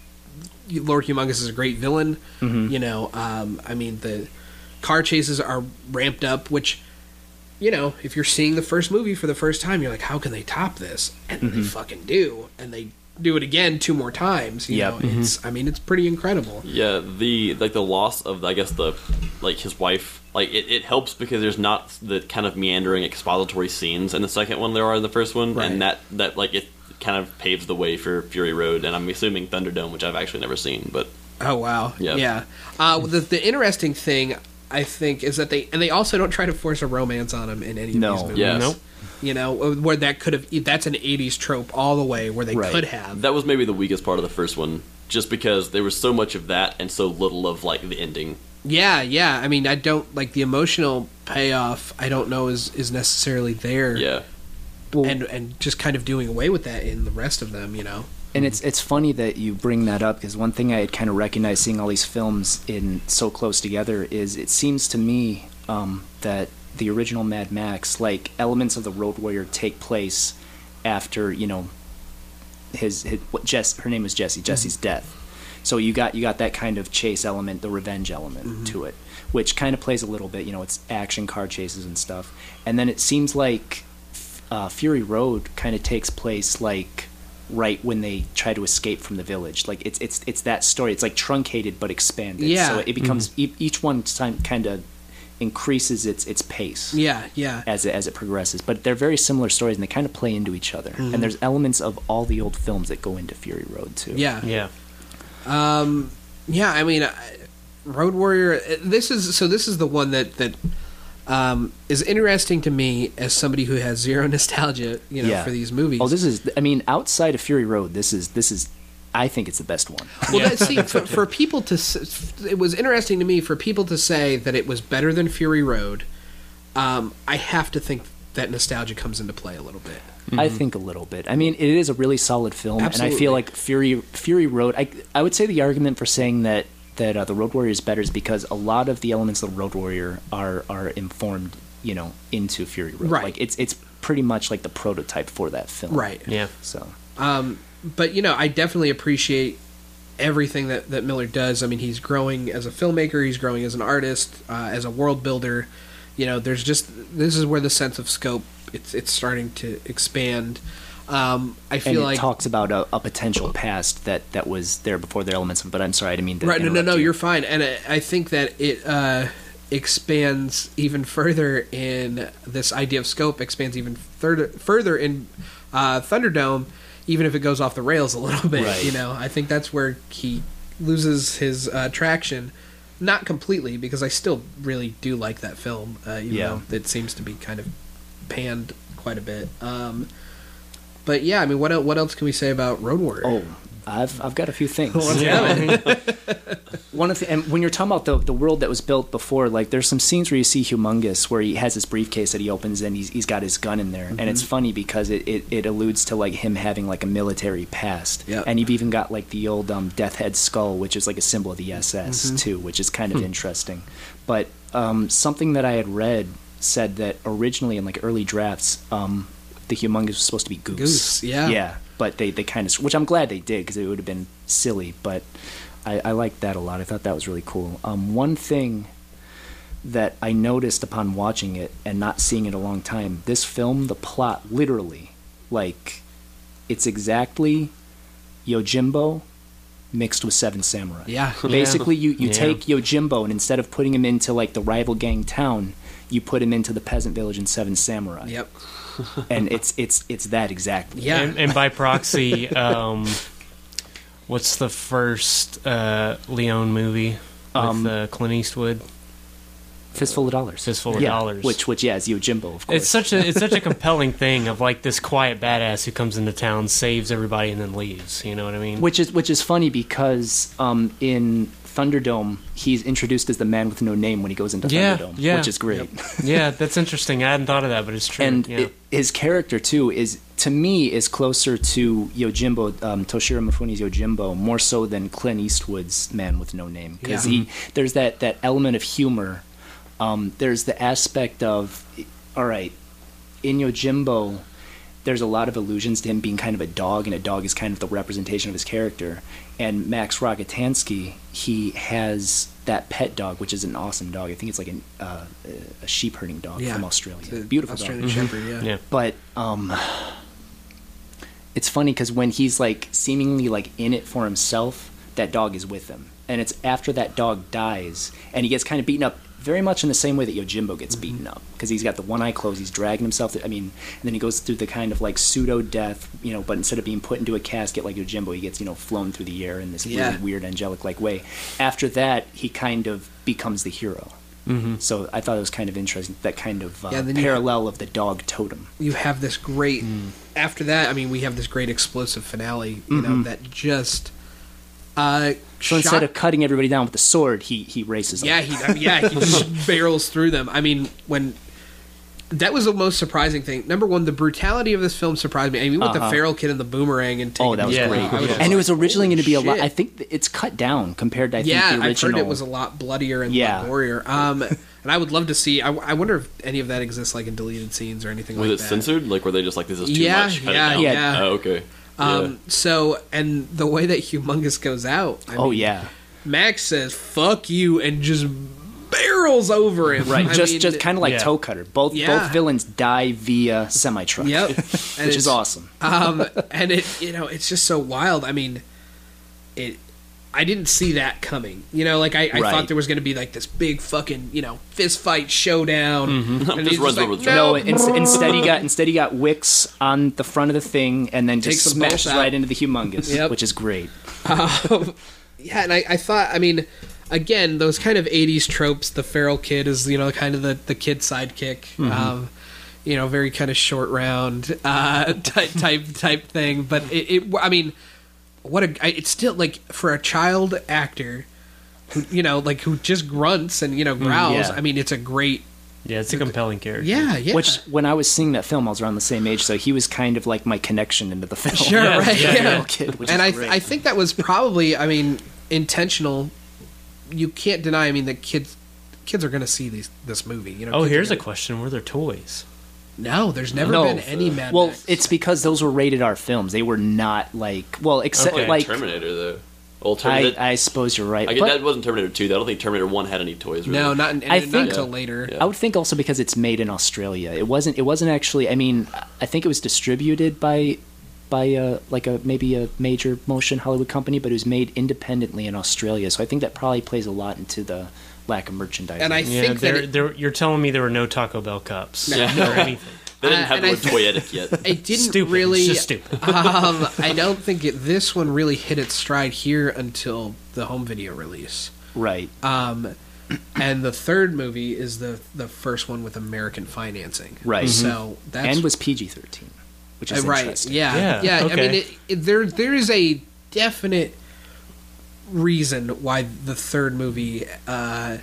Lord Humongous is a great villain. Mm-hmm. You know, um, I mean, the car chases are ramped up, which, you know, if you're seeing the first movie for the first time, you're like, how can they top this? And Mm-hmm. they fucking do, and they do it again two more times. You Yep. know, it's, I mean, it's pretty incredible. Yeah, the like the loss of I guess the like his wife, like it, it helps because there's not the kind of meandering expository scenes in the second one there are in the first one, Right. and that that like it kind of paves the way for Fury Road, and I'm assuming Thunderdome, which I've actually never seen, but Oh wow, Yeah. yeah. Uh, the the interesting thing I think is that they and they also don't try to force a romance on him in any of No. these movies. Yes. Nope. You know, where that could have that's an eighties trope all the way where they Right. could have. that was maybe the weakest part of the first one, just because there was so much of that and so little of like the ending. Yeah, yeah. I mean, I don't like the emotional payoff. I don't know is is necessarily there. Yeah, and and just kind of doing away with that in the rest of them. You know. And it's it's funny that you bring that up because one thing I had kind of recognized seeing all these films in so close together is it seems to me um, that the original Mad Max, like elements of the Road Warrior, take place after you know his, his what Jess her name was Jessie Jessie's death. So you got you got that kind of chase element, the revenge element to it, which kind of plays a little bit. You know, it's action, car chases, and stuff. And then it seems like uh, Fury Road kind of takes place like right when they try to escape from the village. Like it's it's it's that story. It's like truncated but expanded. Yeah. So it becomes e- each one time kind of increases its its pace. Yeah, yeah. As it, as it progresses, but they're very similar stories and they kind of play into each other. Mm-hmm. And there's elements of all the old films that go into Fury Road too. Yeah. Yeah. Um, yeah, I mean, I- Road Warrior. uh, This is so. This is the one that that um, is interesting to me as somebody who has zero nostalgia, you know, Yeah. for these movies. Oh, this is. I mean, outside of Fury Road, this is this is. I think it's the best one. well, that, see, for, for people to, s- it was interesting to me for people to say that it was better than Fury Road. Um, I have to think that nostalgia comes into play a little bit. I think a little bit. I mean, it is a really solid film, and I Absolutely. feel like Fury Fury Road. I I would say the argument for saying that that uh, the Road Warrior is better is because a lot of the elements of the Road Warrior are are informed, you know, into Fury Road. Right. Like it's it's pretty much like the prototype for that film. Right. Yeah. So Um, but you know, I definitely appreciate everything that, that Miller does. I mean, he's growing as a filmmaker, he's growing as an artist, uh, as a world builder. You know, there's just this is where the sense of scope it's it's starting to expand. Um, I and feel it like talks about a, a potential past that that was there before the elements of. But I'm sorry, I didn't mean to. right, no, no, interrupt no, you. you're fine, and I, I think that it uh, expands even further in this idea of scope. Expands even further further in uh, Thunderdome. Even if it goes off the rails a little bit, Right. you know, I think that's where he loses his uh, traction. Not completely, because I still really do like that film, uh, even Yeah. though it seems to be kind of panned quite a bit. Um, but yeah, I mean, what el- what else can we say about Road Warrior? Oh, I've I've got a few things. Let's Yeah. have it. One of the, and when you're talking about the the world that was built before, like there's some scenes where you see Humongous where he has his briefcase that he opens and he's he's got his gun in there, and it's Mm-hmm. funny because it, it, it alludes to like him having like a military past, Yep. and you've even got like the old um, Death Head skull, which is like a symbol of the S S Mm-hmm. too, which is kind of Hmm. interesting. But um, something that I had read said that originally in like early drafts, um, the Humongous was supposed to be Goose. Goose, yeah. yeah. But they, they kind of, which I'm glad they did because it would have been silly. But I, I liked that a lot. I thought that was really cool. Um, one thing that I noticed upon watching it and not seeing it a long time, this film, the plot, literally, like, it's exactly Yojimbo mixed with Seven Samurai. Yeah. Basically, you, you Yeah. take Yojimbo and instead of putting him into like the rival gang town, you put him into the peasant village in Seven Samurai. Yep. And it's it's it's that exactly. Yeah. And, and by proxy, um, what's the first uh, Leone movie with Um, uh, Clint Eastwood? Fistful of Dollars. Fistful of yeah, Dollars. Which, which, yeah, is Yojimbo, of course. It's such a it's such a compelling thing of like this quiet badass who comes into town, saves everybody, and then leaves. You know what I mean? which is which is funny because um, in Thunderdome he's introduced as the man with no name when he goes into Yeah, Thunderdome, yeah. which is great. Yeah, that's interesting. I hadn't thought of that, but it's true. And yeah. it, his character too is, to me, is closer to Yojimbo, um, Toshiro Mifune's Yojimbo, more so than Clint Eastwood's Man with No Name, because Yeah. he there's that that element of humor. Um, there's the aspect of, all right, in Yojimbo, there's a lot of allusions to him being kind of a dog, and a dog is kind of the representation of his character. And Max Rogatansky, he has that pet dog, which is an awesome dog. I think it's like an, uh, a sheep herding dog Yeah. from Australia. It's a Beautiful Australian dog. Shepherd, yeah. yeah. But um, it's funny because when he's like seemingly like in it for himself, that dog is with him, and it's after that dog dies and he gets kind of beaten up, very much in the same way that Yojimbo gets beaten up, because he's got the one eye closed, he's dragging himself. I mean, and then he goes through the kind of like pseudo death, you know. But instead of being put into a casket like Yojimbo, he gets, you know, flown through the air in this Yeah. really weird angelic like way. After that, he kind of becomes the hero. Mm-hmm. So I thought it was kind of interesting, that kind of uh, Yeah, then you- parallel of the dog totem. You have this great. After that, I mean, we have this great explosive finale. You know that just. Uh, So instead shot- of cutting everybody down with the sword, he he races them. yeah, he I mean, yeah he just barrels through them. I mean, when that was the most surprising thing. Number one, the brutality of this film surprised me. I mean, with the Uh-huh. feral kid and the boomerang and taking Oh, that was Yeah. great. I was just And it was like, originally going to be a holy lot. I shit. think th- it's cut down compared to I yeah, think the I've original. heard it was a lot bloodier and Yeah. more gorier. Um, and I would love to see. I, I wonder if any of that exists, like in deleted scenes or anything Was like it that. censored? Like, were they just like, this is too Yeah, much? Cut it yeah, down? yeah. Oh, okay. Um, so and the way that Humongous goes out. I Oh mean, yeah, Max says "fuck you" and just barrels over him. Right, I just mean, just kind of like yeah. Toe Cutter. Both Yeah. both villains die via semi truck. Yep, and which it's- is awesome. um, and it, you know, it's just so wild. I mean, it. I didn't see that coming. You know, like I, I Right. thought there was going to be like this big fucking, you know, fist fight showdown. Mm-hmm. And Just he's runs like, over the no, No, in, instead he got instead he got Wicks on the front of the thing and then just Takes them both smashes out. right into the humongous, Yep. which is great. Um, yeah, and I, I thought, I mean, again, those kind of eighties tropes. The feral kid is, you know, kind of the, the kid sidekick. Mm-hmm. Um, you know, very kind of short round uh, type type type thing. But it, it I mean, what a I- it's still like for a child actor, who, you know, like who just grunts and you know growls. yeah. I mean, it's a great. Yeah, it's a compelling character. Yeah, yeah. Which when I was seeing that film, I was around the same age, so he was kind of like my connection into the film. Sure, Yeah, right? yeah, Yeah, Little kid, which and is I, great. I think that was probably, I mean, intentional. You can't deny. I mean, that kids, kids are going to see these this movie. You know. Oh, kids are here's a gonna- question: were there toys? No, there's never No. been any Mad well, Max. it's because those were rated R films. They were not like well, except Okay. like Terminator though. Old I, Terminator. I suppose you're right. I, get but that wasn't Terminator two. I don't think Terminator one had any toys. Really. no, not, in, I not think- until Yeah. later. Yeah. I would think also because it's made in Australia. It wasn't. It wasn't actually. I mean, I think it was distributed by by uh, like a maybe a major motion Hollywood company, but it was made independently in Australia. So I think that probably plays a lot into the lack of merchandising. And I Yeah, think that there, it, there, you're telling me there were no Taco Bell cups Yeah. or anything. They didn't Uh, have and the I word think- toyetic yet. it didn't Stupid. really. It's just stupid. um, I don't think it, this one really hit its stride here until the home video release. right. Um, and the third movie is the the first one with American financing. Right. So that's And was P G thirteen, which is Uh, right. interesting. Yeah. Yeah, Yeah. I okay. mean, it, it, there there is a definite reason why the third movie uh,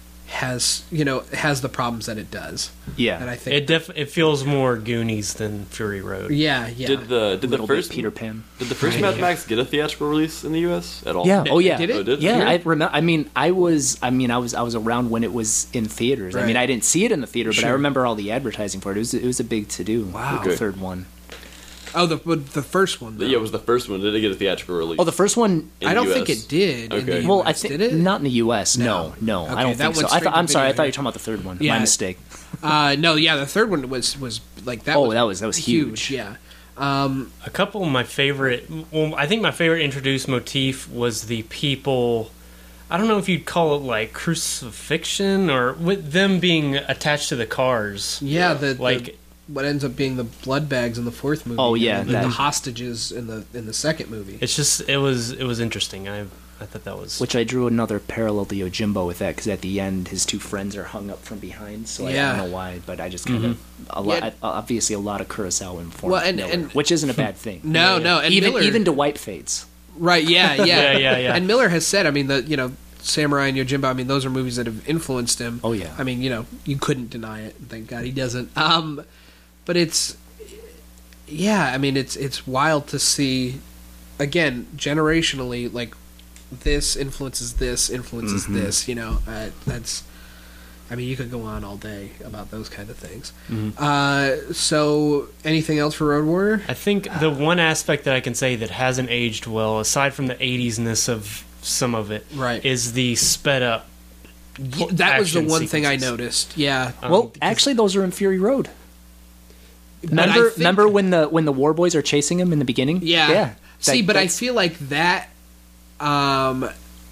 has you know has the problems that it does, Yeah. and I think It def- it feels more Goonies than Fury Road. yeah yeah Did the did the Little bit first Peter Pan. Did the first Mad Max get a theatrical release in the U S at all? Yeah. Oh yeah. Did it? Oh, did it? Yeah, Yeah. I remember. I mean, I was. I mean, I was. I was around when it was in theaters. I mean, Right. I didn't see it in the theater, but I Sure. remember all the advertising for it. It was. It was a big to do. Wow. The Okay. third one. oh the the first one though. Yeah, it was the first one. Did it get a theatrical release? Oh, the first one. in I the don't U S? think it did. in Okay. the Well, U S, I think did it? not in the U S. No, no, Okay, I don't that think so. went I straight thought, to I'm sorry. I video, thought you yeah. were talking about the third one. Yeah. My mistake. Uh, no, yeah, the third one was was like that. Oh, was that was- that was huge. Yeah. Um, A couple of my favorite. Well, I think my favorite introduced motif was the people. I don't know if you'd call it like crucifixion or with them being attached to the cars. yeah, the Like- the, what ends up being the blood bags in the fourth movie. Oh, yeah, and the, that- the hostages in the in the second movie. It's just it was it was interesting. I I thought that was Which I drew another parallel to Yojimbo with that because at the end his two friends are hung up from behind. So I Yeah. don't know why, but I just kind of a lot. Yeah. Obviously, a lot of Kurosawa informed Well, and- Miller, and- which isn't a bad thing. No, no, and even Miller, even Dwight fades. right? Yeah, yeah, Yeah, yeah, yeah. And Miller has said, I mean, the you know, Samurai and Yojimbo. I mean, those are movies that have influenced him. Oh, yeah. I mean, you know, you couldn't deny it. Thank God he doesn't. Um, but it's, yeah. I mean, it's it's wild to see, again, generationally, like this influences this influences Mm-hmm. this. You know, uh, that's. I mean, you could go on all day about those kind of things. Mm-hmm. Uh, so, anything else for Road Warrior? I think the one aspect that I can say that hasn't aged well, aside from the eighties-ness of some of it, Right. is the sped up. Y- that was the action one thing I sequences. noticed. Yeah. Um, Well, because- actually, those are in Fury Road. But I Remember, think- remember when the when the war boys are chasing him in the beginning? Yeah. yeah. See, That- but I that's- feel like that. Um,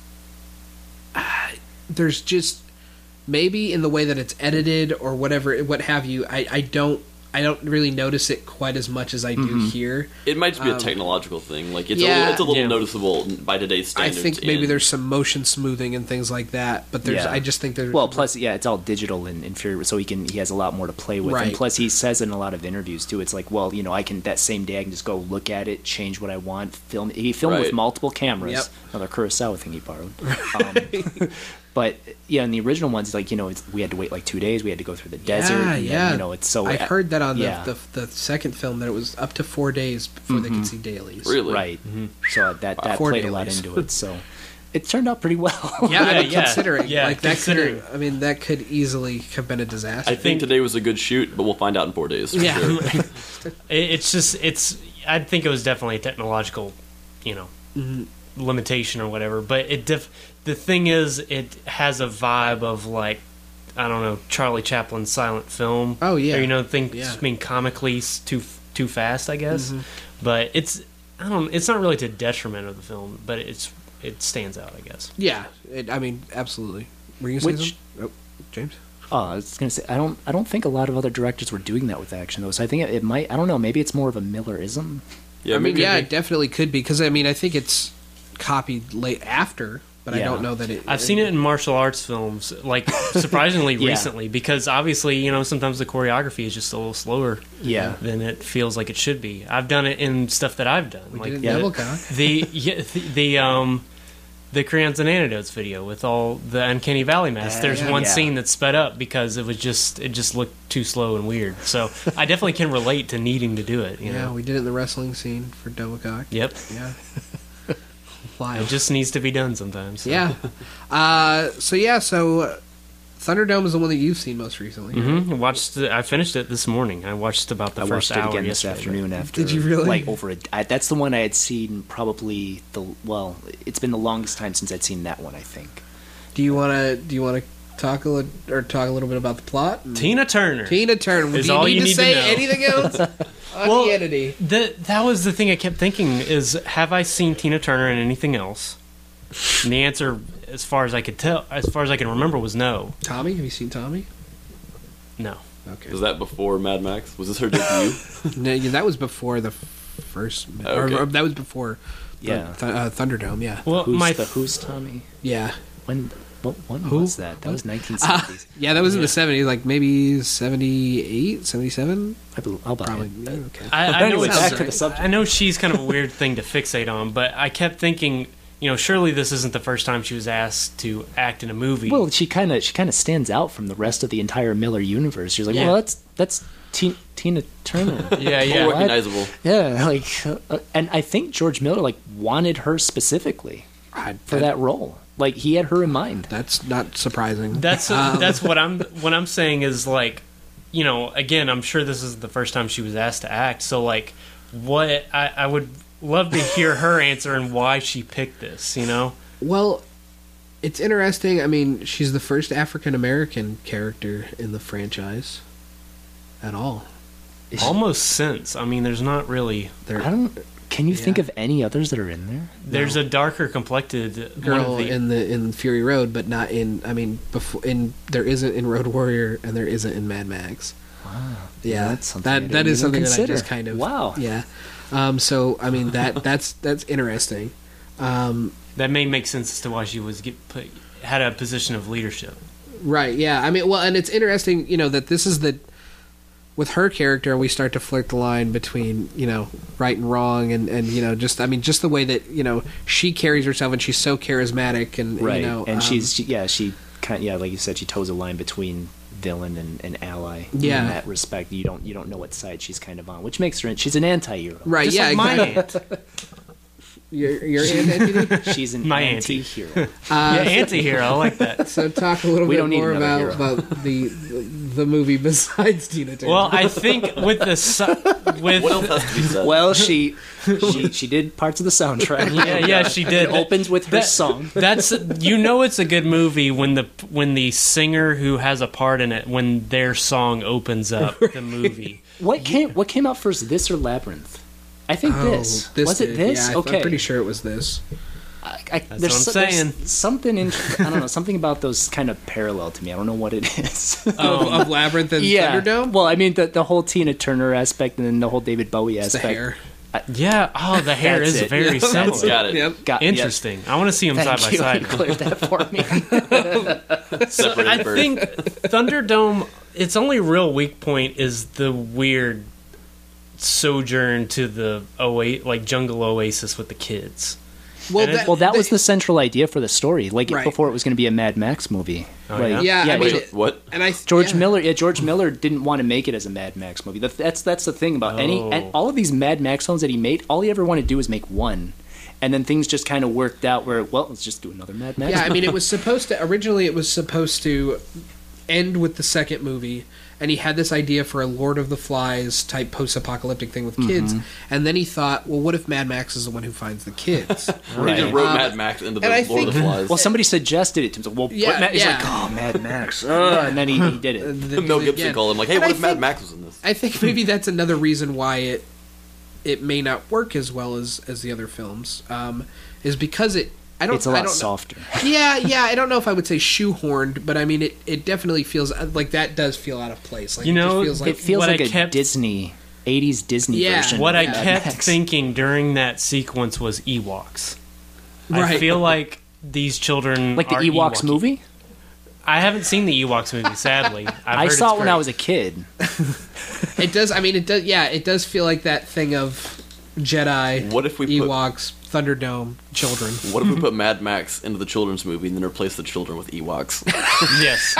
uh, there's just maybe in the way that it's edited or whatever, what have you. I, I don't I don't really notice it quite as much as I do Mm-hmm. here. It might just be a Um, technological thing. Like it's a yeah. little, it's a little Yeah. noticeable by today's I standards. think maybe and- there's some motion smoothing and things like that, but there's Yeah. I just think there's Well, plus, yeah, it's all digital in, in Fury, so he can he has a lot more to play with. Right. And plus, he says in a lot of interviews too, it's like, well, you know, I can that same day I can just go look at it, change what I want, film. He filmed with Right. multiple cameras. Yep. Another Kurosawa thing he borrowed. Um, but yeah, in the original ones, like you know, it's, we had to wait like two days. We had to go through the desert. Yeah, and then, yeah. you know, it's so. I heard that on the, yeah. the the second film that it was up to four days before they Mm-hmm. could see dailies. really Right. So that that Four played a lot dailies. into it. So it turned out pretty well. Yeah, I Yeah, mean, yeah. considering Yeah, like that considering. could I mean that could easily have been a disaster. I think today was a good shoot, but we'll find out in four days. For Yeah. sure. It- It's just it's. I think it was definitely a technological, you know, limitation or whatever. But it def- the thing is, it has a vibe of like, I don't know, Charlie Chaplin's silent film. Oh, yeah. Or, you know, things Yeah. being comically s- too too fast, I guess. Mm-hmm. But it's I don't. It's not really to detriment of the film, but it's it stands out, I guess. Yeah, it, I mean, absolutely. Were you going to say Which- something? Oh, James? Oh, I was gonna say I don't I don't think a lot of other directors were doing that with action though. So I think it, it might I don't know maybe it's more of a Millerism. Yeah, I mean, maybe- yeah, it definitely could be, because, I mean, I think it's copied late after, but I Yeah. don't know that it... I've seen it in martial arts films, like surprisingly Yeah. recently, because obviously, you know, sometimes the choreography is just a little slower Yeah. than it feels like it should be. I've done it in stuff that I've done, We like did it in yeah. Devil Cock. the yeah, the, the um the Crayons and Antidotes video with all the Uncanny Valley masks. There's yeah. one Yeah. scene that's sped up because it was just it just looked too slow and weird. So I definitely can relate to needing to do it. You Yeah, know, we did it in the wrestling scene for Devil Cock. yep, Yeah. it Wild. just needs to be done sometimes. So. Yeah. Uh, so, yeah, so uh, Thunderdome is the one that you've seen most recently. hmm Watched. The, I finished it this morning. I watched about the I first watched it hour again this yesterday. afternoon after. Did you really? Like over a. I, that's the one I had seen probably the well. It's been the longest time since I'd seen that one. I think. Do you want to do you want to talk a little, or talk a little bit about the plot? And- Tina Turner. Tina Turner. Is do you all need you to need to say know. anything else on Well, the entity? The, that was the thing I kept thinking is, have I seen Tina Turner in anything else? And the answer, as far as I could tell, as far as I can remember, was no. Tommy, have you seen Tommy? No. Okay. Was that before Mad Max? Was this her debut? No, yeah, that was before the first. Okay. Or, or that was before. Yeah. Th- uh, Thunderdome. Yeah. Well, Who's my the Who's Tommy? Yeah. When? What one Who? was that? That was nineteen Uh, seventies. yeah, that was in Yeah. the seventies, like maybe seventy-eight, seventy-seven? I bel- I'll buy Probably. it. Yeah, okay. I, I know Anyway, it's, back to the subject. I know she's kind of a weird thing to fixate on, but I kept thinking, you know, surely this isn't the first time she was asked to act in a movie. Well, she kind of she kind of stands out from the rest of the entire Miller universe. She's like, Yeah. well, that's that's Ti- Tina Turner. yeah, yeah. More recognizable. Yeah, like, uh, and I think George Miller like wanted her specifically I, for that role. Like he had her in mind. That's not surprising. That's Um, that's what I'm what I'm saying is like, you know, again, I'm sure this is the first time she was asked to act. So like, what I, I would love to hear her answer and why she picked this. You know, Well, it's interesting. I mean, she's the first African American character in the franchise at all. almost since. I mean, there's not really. There, I don't. Can you think Yeah. of any others that are in there? There's a darker complected one girl of the, in the in Fury Road, but not in. I mean, before in there isn't in Road Warrior, and there isn't in Mad Max. Wow. Yeah, that's something I that didn't that is even something consider. that I just kind of Wow. Yeah. Um, so I mean that that's that's interesting. Um, that may make sense as to why she was get put had a position of leadership. Right, yeah. I mean, well, and it's interesting, you know, that this is the with her character, we start to flirt the line between, you know, right and wrong, and and you know, just I mean, just the way that you know she carries herself, and she's so charismatic, and Right. you know, and um, she's she, yeah she kind yeah like you said she toes a line between villain and, and ally. Yeah. In that respect, you don't you don't know what side she's kind of on, which makes her she's an anti-hero. right, Just yeah, like my exactly. aunt. Your your aunt entity. She's an My auntie. anti-hero. Uh, Yeah, anti-hero. I like that. So talk a little We bit don't need more another about, hero. about the, the the movie besides Tina Turner. Well, I think with the su- with What else has to be said? Well, she she she did parts of the soundtrack. yeah, yeah, she did. It opens with her That- song. That's you know it's a good movie when the when the singer who has a part in it when their song opens up the movie. What came what came out first, this or Labyrinth? I think Oh, this. Was it did. this? Yeah, I- okay. I'm pretty sure it was this. I, I, That's there's, what so- I'm there's saying. something in I don't know something about those kind of parallel to me. I don't know what it is. Of, of Labyrinth and yeah. Thunderdome. Well, I mean the the whole Tina Turner aspect and then the whole David Bowie It's the aspect. hair. Yeah. Oh, the hair That's is it. very Yeah. similar. Got it. Yep. Got, Interesting. I want to see them Yeah. side Thank by you. side. Cleared that for me. Separated I birth. think Thunderdome. Its only real weak point is the weird sojourn to the oa- like jungle oasis with the kids. Well, And it- Well, that was the central idea for the story. Like Right. before, it was going to be a Mad Max movie. Oh, Like, yeah? Yeah, I mean, George- it- What? and I George yeah. Miller, yeah, George Miller didn't want to make it as a Mad Max movie. That- That's that's the thing about any Oh. and all of these Mad Max films that he made. All he ever wanted to do was make one, and then things just kind of worked out where well, let's just do another Mad Max. Yeah, I mean, it was supposed to originally. It was supposed to end with the second movie, and he had this idea for a Lord of the Flies type post-apocalyptic thing with kids, and then he thought, well, what if Mad Max is the one who finds the kids? He just wrote Um, Mad Max into the and I Lord of the think- Flies. Well, somebody suggested it to him. So, well, Yeah, put Mad, he's yeah. like, oh, Mad Max. Ugh, and then he, he did it. The- Mel the- Gibson again. called him like, "Hey, And what I if Mad think- Max was in this?" I think maybe that's another reason why it it may not work as well as, as the other films, um, is because it. I don't. It's a I lot don't know. softer. Yeah, yeah. I don't know if I would say shoehorned, but I mean, it, it definitely feels like that does feel out of place. Like, You know, it just feels like It feels What like I a kept- Disney, eighties Disney Yeah. version. What of I Mad kept Max. thinking during that sequence was Ewoks. I Right. feel like these children Like the are Ewoks Ewok-y. movie? I haven't seen the Ewoks movie, sadly. I've I heard saw it's it when great. I was a kid. it does. I mean, it does. Yeah, it does feel like that thing of Jedi, What if we put- Ewoks, Thunderdome, children. What if we put Mad Max into the children's movie and then replace the children with Ewoks? Yes.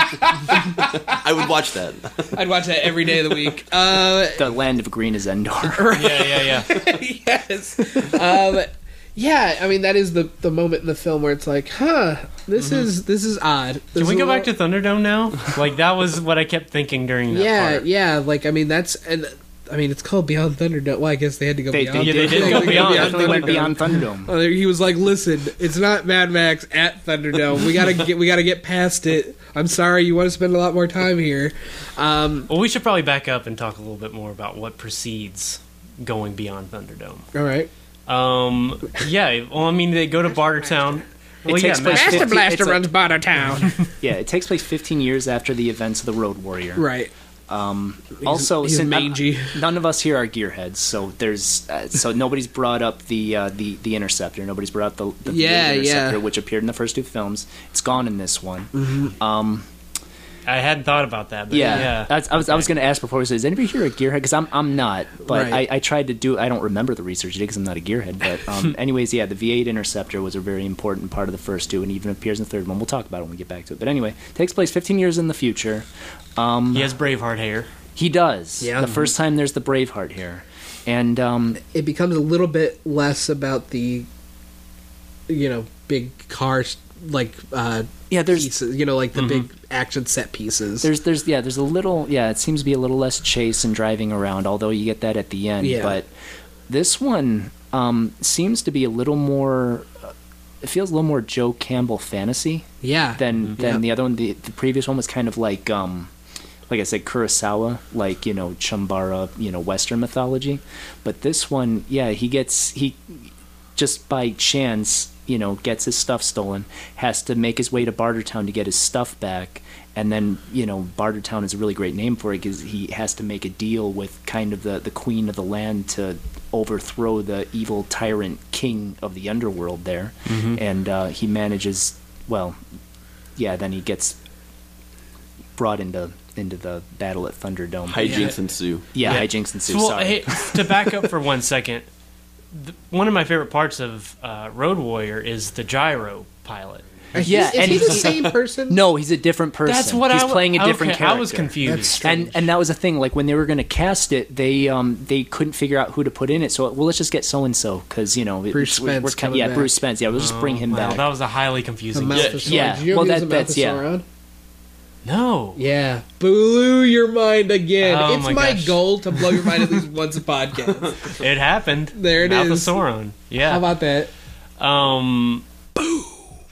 I would watch that. I'd watch that every day of the week. Uh, The Land of Green is Endor. Yeah, yeah, yeah. yes. Um, yeah, I mean that is the the moment in the film where it's like, huh, this is this is odd. This Can we is go a back to little- Thunderdome now? Like, that was what I kept thinking during that Yeah, part. yeah. Like I mean that's and I mean it's called Beyond Thunderdome. Well, I guess they had to go They, beyond. they, Yeah, they did, did go they beyond. definitely went Thunderdome. beyond Thunderdome. Uh, he was like, "Listen, it's not Mad Max at Thunderdome. We gotta get we gotta get past it. I'm sorry, you want to spend a lot more time here." Um, Well, we should probably back up and talk a little bit more about what precedes going beyond Thunderdome. all right. Um, yeah, well, I mean, they go to Bartertown. Well, takes yeah, place Master- Master fifty- Blaster it's a- runs Bartertown. Yeah, it takes place fifteen years after the events of the Road Warrior. Right. Also, he's sin- mangy. none of us here are gearheads, so there's uh, so nobody's brought up the uh, the the Interceptor. Nobody's brought up the, the Yeah, Interceptor, yeah. which appeared in the first two films. It's gone in this one. Mm-hmm. Um, I hadn't thought about that, but yeah, yeah. I was I was, I was going to ask before. So is anybody here a gearhead? Because I'm I'm not, but Right. I, I tried to do. I don't remember the research because I'm not a gearhead. But um, anyways, yeah, the V eight Interceptor was a very important part of the first two, and even appears in the third one. We'll talk about it when we get back to it. But anyway, takes place fifteen years in the future. Um, He has Braveheart hair. He does. Yeah. The first time there's the Braveheart here, and um, It becomes a little bit less about the, you know, big cars like uh, yeah, there's pieces. You know, like the big action set pieces. there's there's yeah there's a little yeah it seems to be a little less chase and driving around, although you get that at the end. Yeah. But this one um, seems to be a little more. Uh, it feels a little more Joe Campbell fantasy yeah. than than Yeah. the other one. The, the previous one was kind of like. Um, like I said, Kurosawa, like, you know, Chambara, you know, Western mythology. But this one, yeah, he gets, he just by chance, you know, gets his stuff stolen, has to make his way to Bartertown to get his stuff back. And then, you know, Bartertown is a really great name for it because he has to make a deal with kind of the, the queen of the land to overthrow the evil tyrant king of the underworld there. And uh, he manages, well, yeah, then he gets brought into into the battle at Thunderdome. Hijinks ensue. yeah, Yeah. hijinks ensue. So, well, sorry. hey, to back up for one second, th- one of my favorite parts of uh, Road Warrior is the gyro pilot. Is Yeah, he, is and he the he's- same person? No, he's a different person. That's what he's I w- playing a different okay, character. I was confused. That's strange. And and that was the thing. Like when they were going to cast it, they um they couldn't figure out who to put in it. So well, let's just get so and so because you know it- Bruce we're- Spence we're kind- coming yeah, back. Bruce Spence. Yeah, we'll just bring him Wow, back. that was a highly The confusing. mouth Yeah, of Sauron. yeah. Did you know Well, he was that- the mouth that's- of yeah. Sauron? No. Yeah, blew your mind again. Oh it's my my, gosh. goal to blow your mind at least once a podcast. It happened. There it Mouth is. of Sauron. Yeah. How about that? um. Boo.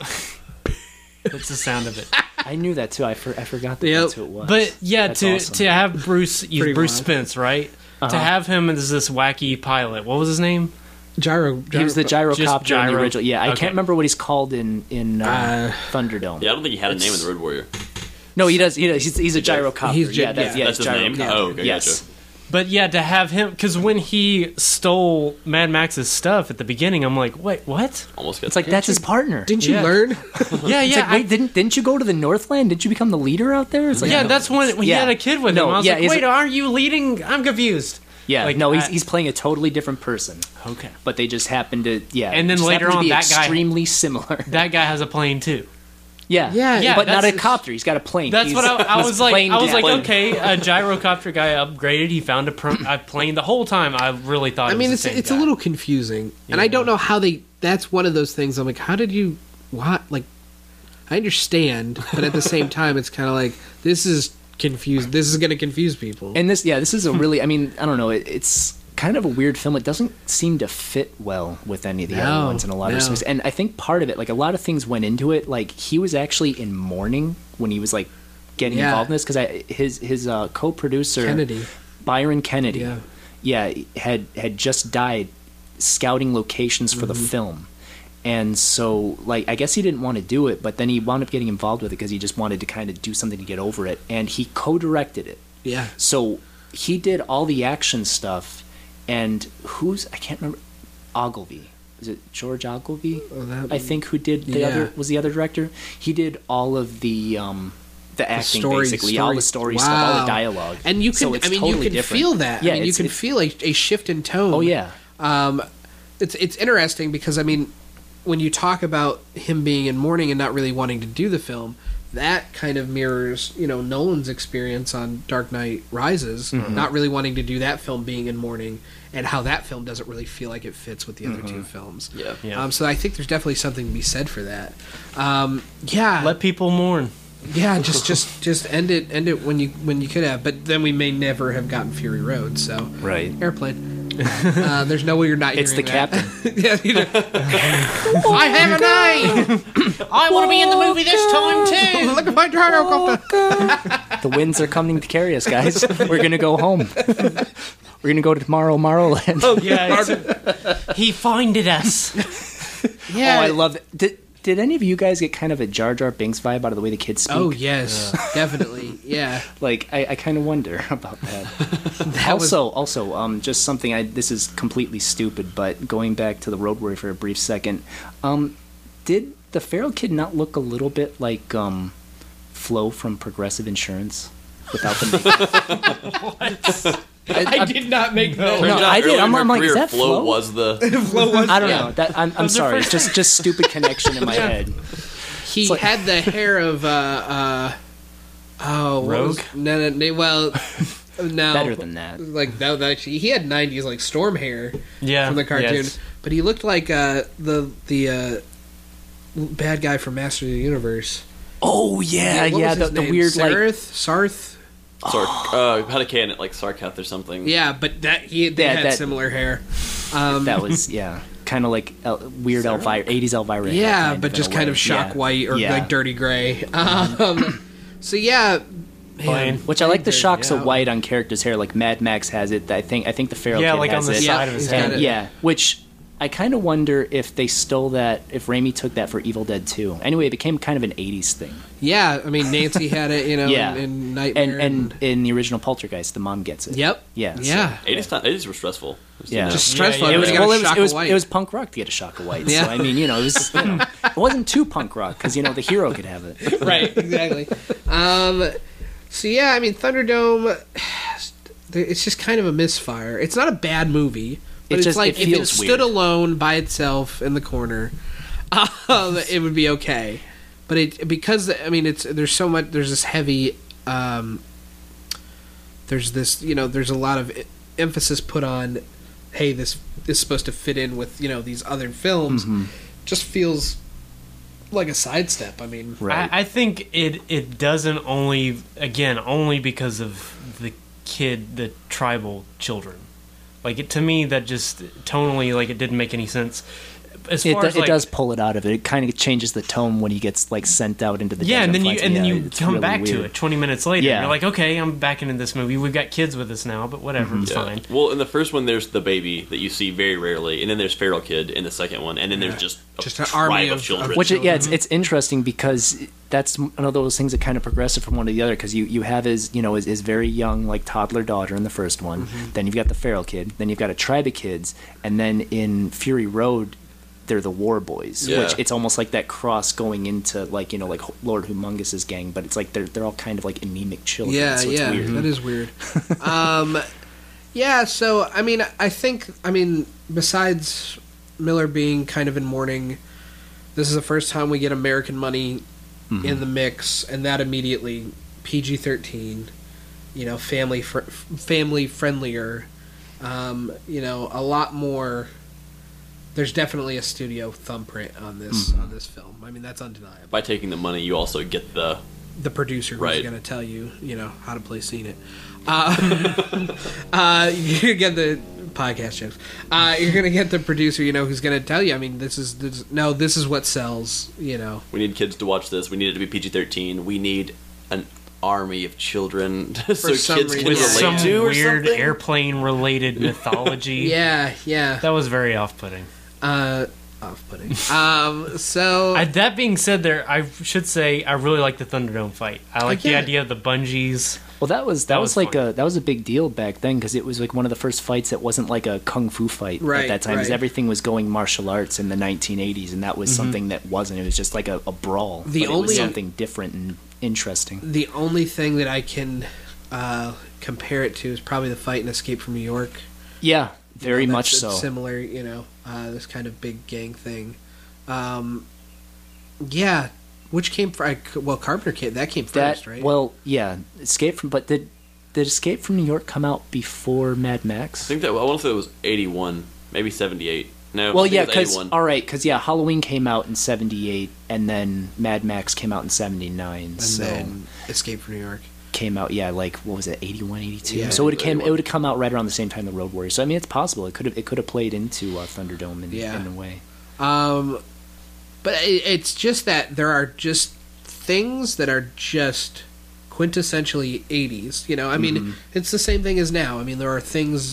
That's the sound of it. I knew that too. I, for, I forgot that Yep. that's who it was. But yeah, That's to awesome. to have Bruce, he's Pretty Bruce wild. Spence, right? To Uh-huh. have him as this wacky pilot. What was his name? Gyro. he was the gyro. gyrocopter Just in the gyro. original. Yeah, I Okay. can't remember what he's called in in uh, Uh, Thunderdome. Yeah, I don't think he had a name in the Road Warrior. No, he does. He does. He's, he's a gyrocopter. He's gy- yeah, that's, yeah. yeah, That's it's his gyro- name? yeah. Oh, okay, Yes. gotcha. But yeah, to have him, because when he stole Mad Max's stuff at the beginning, I'm like, wait, what? Almost got It's like that's his partner. Didn't you Yeah. learn? Yeah, It's yeah, like, wait, didn't didn't you go to the Northland? Didn't you become the leader out there? It's I, like, yeah. no, That's when, when yeah. he had a kid with No, him. I was yeah, like, he's wait, a- aren't you leading? I'm confused. Yeah, Like, no, he's I- he's playing a totally different person. Okay. But they just happen to, yeah. And then just later happen to on, be that guy- extremely similar. That guy has a plane too. yeah, Yeah, Yeah, but not a that's- copter. He's got a plane. That's He's- what I, I he's was like. plane I was like, down. okay, a gyrocopter guy upgraded. He found a, pro- a plane. The whole time, I really thought. I it mean, was it's the same it's guy. a little confusing, and I Yeah. don't know how they. That's one of those things. I'm like, how did you? What? Like, I understand, but at the same time, it's kind of like this is confused. This is going to confuse people. And this, yeah, this is a really. I mean, I don't know. It, it's kind of a weird film. It doesn't seem to fit well with any of the No, other ones in a lot no. of respects. And I think part of it, like a lot of things went into it. Like he was actually in mourning when he was like getting Yeah. involved in this because his his uh, co-producer Kennedy. Byron Kennedy, Yeah. yeah, had had just died scouting locations for the Mm-hmm. film. And so, like, I guess he didn't want to do it, but then he wound up getting involved with it because he just wanted to kind of do something to get over it. And he co-directed it. Yeah. So he did all the action stuff, and who's I can't remember, Ogilvy. Is it George Ogilvy? Oh, that- I think who did the Yeah. other was the other director. He did all of the um, the acting story- basically, all the story stuff, all Wow. the dialogue, And you can, So it's I mean, totally you can different. feel that. Yeah, I mean, you it's- can it's- feel a, a shift in tone. Oh yeah, Um, it's it's interesting because I mean, when you talk about him being in mourning and not really wanting to do the film, that kind of mirrors you know Nolan's experience on Dark Knight Rises, Mm-hmm. not really wanting to do that film, being in mourning, and how that film doesn't really feel like it fits with the other Mm-hmm. two films. Yeah. Yeah. Um, so I think there's definitely something to be said for that. Um, yeah, Let people mourn. yeah, just just just end it end it when you when you could have, but then we may never have gotten Fury Road. So right. airplane. Uh, there's no way you're not. It's the hearing that. captain. Yeah, you know. I have a name. I want to be in the movie this time too. Look at my gyrocopter. The winds are coming to carry us, guys. We're gonna go home. We're gonna go to Tomorrow Tomorrowland. Oh, Yeah, it's- he finded us. Yeah. I love it. Did, did any of you guys get kind of a Jar Jar Binks vibe out of the way the kids speak? Oh yes, definitely. Yeah. Like I, I kind of wonder about that. also, also, um, just something. I this is completely stupid, but going back to the Road Warrior for a brief second, um, did the feral kid not look a little bit like um, Flo from Progressive Insurance without the makeup? I, did not make that. Turns No, out I did. early in I'm- her I'm like, career, is that Flo, Flo? was the I don't know. That I'm, I'm sorry. It's just just stupid connection in my head. He like- had the hair of uh uh oh what Rogue? was- no, no, no well no Better than that. like that, that actually he had nineties like storm hair Yeah, from the cartoon, yes. but he looked like uh the the uh bad guy from Master of the Universe. Oh yeah, what yeah. was The, his the name? weird like Sarth Sarth. Sark. Uh, had a can like Sarkath or something. Yeah, but that he they Yeah, had that- similar hair. Um, that was yeah, kind of like El, weird Elvira, eighties Elvira. hair, yeah, kind but in just a kind way. of shock Yeah. white or Yeah. like dirty gray. Um, so yeah, Plain. Which I like the Dirty, shocks yeah. of white on characters' hair. Like Mad Max has it. I think I think the feral Yeah, kid like on has the it. side Yeah, of his he's head. got And, it. yeah, which I kind of wonder if they stole that, if Raimi took that for Evil Dead two. Anyway, it became kind of an eighties thing. yeah. I mean, Nancy had it, you know, Yeah. in, in Nightmare. And and in the original Poltergeist, the mom gets it. yep, Yeah, so- yeah. eighties, time, eighties were stressful. Just, Yeah. you know. Just stressful. yeah, It was, Everybody well, got it a was, shock it, was, of white. it was punk rock to get a shock of white. Yeah. So, I mean, you know, it, was, you know, it wasn't too punk rock because, you know, the hero could have it. right, exactly. Um, so yeah, I mean, Thunderdome. It's just kind of a misfire. It's not a bad movie, but It it's just- like it if it feels stood weird. alone by itself in the corner, um, it would be okay. But it because I mean, it's there's so much. There's this heavy. Um, there's this, you know, there's a lot of e- emphasis put on. Hey, this is supposed to fit in with you know these other films. Mm-hmm. Just feels like a sidestep. I mean, Right. I, I think it it doesn't only again only because of the kid, the tribal children. Like it, to me, that just tonally like it didn't make any sense. As It, far do- as it like, does pull it out of it. It kind of changes the tone when he gets like sent out into the yeah, and desert then you flats. and then Yeah, you it's come really back to weird. it twenty minutes later. Yeah. And you're like, okay, I'm back into this movie. We've got kids with us now, but whatever, it's Yeah. fine. Well, in the first one, there's the baby that you see very rarely, and then there's Feral Kid in the second one, and then there's just a Just an tribe army of, of- children. of- Which it, yeah, it's children. it's interesting because that's one of those things that kind of progressive from one to the other. Because you, you have his you know his, his very young like toddler daughter in the first one, then you've got the feral kid, then you've got a tribe of kids, and then in Fury Road, they're the War Boys, Yeah. which it's almost like that cross going into like you know like Lord Humongous's gang, but it's like they're they're all kind of like anemic children. Yeah, so it's yeah, weird. that is weird. um, yeah, so I mean, I think, I mean, besides Miller being kind of in mourning, this is the first time we get American money Mm-hmm. in the mix, and that immediately P G thirteen, you know, family fr- family friendlier, um, you know, a lot more there's definitely a studio thumbprint on this Mm-hmm. on this film. I mean, that's undeniable. By taking the money, you also get the The producer who's Right. going to tell you, you know, how to play scene it. Uh, uh, you get the podcast jokes. Uh, you're going to get the producer, you know, who's going to tell you. I mean, this is this, no, this is what sells. You know, we need kids to watch this. We need it to be P G thirteen. We need an army of children so some kids can reason. With Yeah. relate some to or weird something. airplane-related mythology. yeah, yeah. That was very off-putting. Uh, off-putting. Um, so I, that being said, there I should say I really like the Thunderdome fight. I like the yeah. idea of the bungees. Well, that was that, That was, was like fun. a that was a big deal back then because it was like one of the first fights that wasn't like a kung fu fight Right, at that time. Because right. everything was going martial arts in the nineteen eighties, and that was something that wasn't. It was just like a, a brawl. The but it was only- something different and interesting. the only thing that I can uh, compare it to is probably the fight in Escape from New York. Yeah, very You know, much that's- so. it's similar, you know, uh, this kind of big gang thing. Um, yeah, which came from well, Carpenter came that came that first, right? well, yeah, Escape from. But did did Escape from New York come out before Mad I Max? think that I want to say it was eighty-one, maybe seventy-eight. No, Well, I think yeah, it was because eighty-one. all right, because yeah, Halloween came out in seventy-eight, and then Mad Max came out in seventy-nine. and so then Escape from New York. came out, yeah, like what was it, eighty-one, eighty-two? Yeah, so it would came eighty-one. it would have come out right around the same time the Road Warrior. So I mean, it's possible it could have it could have played into uh, Thunderdome in, Yeah. in a way. Um, but it, it's just that there are just things that are just quintessentially eighties. You know, I mean, Mm-hmm. it's the same thing as now. I mean, there are things,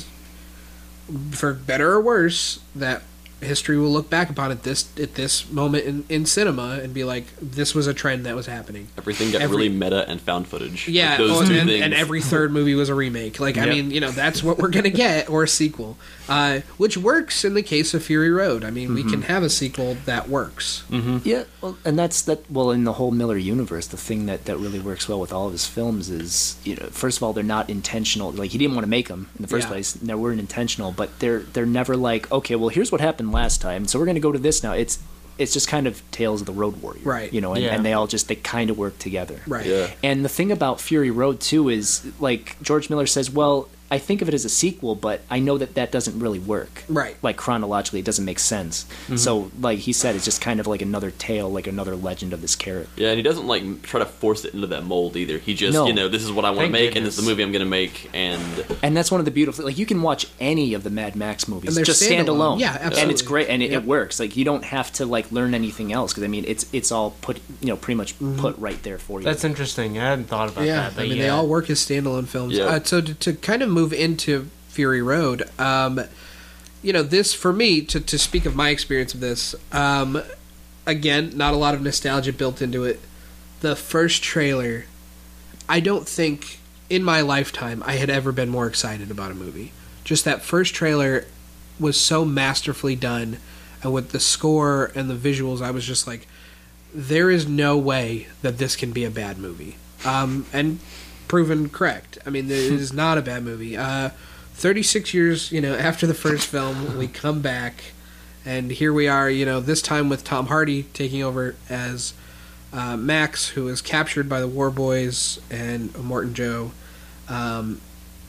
for better or worse, that history will look back upon at this at this moment in, in cinema and be like, this was a trend that was happening. Everything got every- really meta and found footage. Yeah, Like, those oh, two and, things. and every third movie was a remake. Like, I Yep. mean, you know, that's what we're gonna get, or a sequel, uh, which works in the case of Fury Road. I mean, we can have a sequel that works. Yeah, well, and that's that. Well, in the whole Miller universe, the thing that, that really works well with all of his films is, you know, first of all, they're not intentional. Like he didn't want to make them in the first Yeah. place. They weren't intentional, but they're they're never like, okay, well, here's what happened last time, so we're going to go to this now. It's it's just kind of Tales of the Road Warrior, Right. You know, and, Yeah. and they all just they kind of work together, Right. Yeah. And the thing about Fury Road too is, like George Miller says, well, I think of it as a sequel, but I know that that doesn't really work. Right. Like chronologically, it doesn't make sense. So, like he said, it's just kind of like another tale, like another legend of this character. Yeah, and he doesn't like try to force it into that mold either. He just, No. you know, this is what I want to Thank make, and this is the goodness. movie I'm going to make, and And that's one of the beautiful. Like you can watch any of the Mad Max movies, And they're just stand standalone. alone. Yeah, And it's absolutely. great, and it, Yep. it works. Like you don't have to like learn anything else because I mean, it's it's all put, you know, pretty much put right there for you. That's interesting. I hadn't thought about Yeah, that. But I mean, yeah. they all work as standalone films. Yeah. Uh, so to, to kind of move into Fury Road, um, you know, this for me to to speak of my experience of this. Um, again, not a lot of nostalgia built into it. The first trailer, I don't think in my lifetime I had ever been more excited about a movie. Just that first trailer was so masterfully done, and with the score and the visuals, I was just like, there is no way that this can be a bad movie. Um, and proven correct. I mean, it is not a bad movie. Uh, thirty-six years, you know, after the first film, we come back, and here we are, you know, this time with Tom Hardy taking over as uh, Max, who is captured by the War Boys and Morton Joe, um,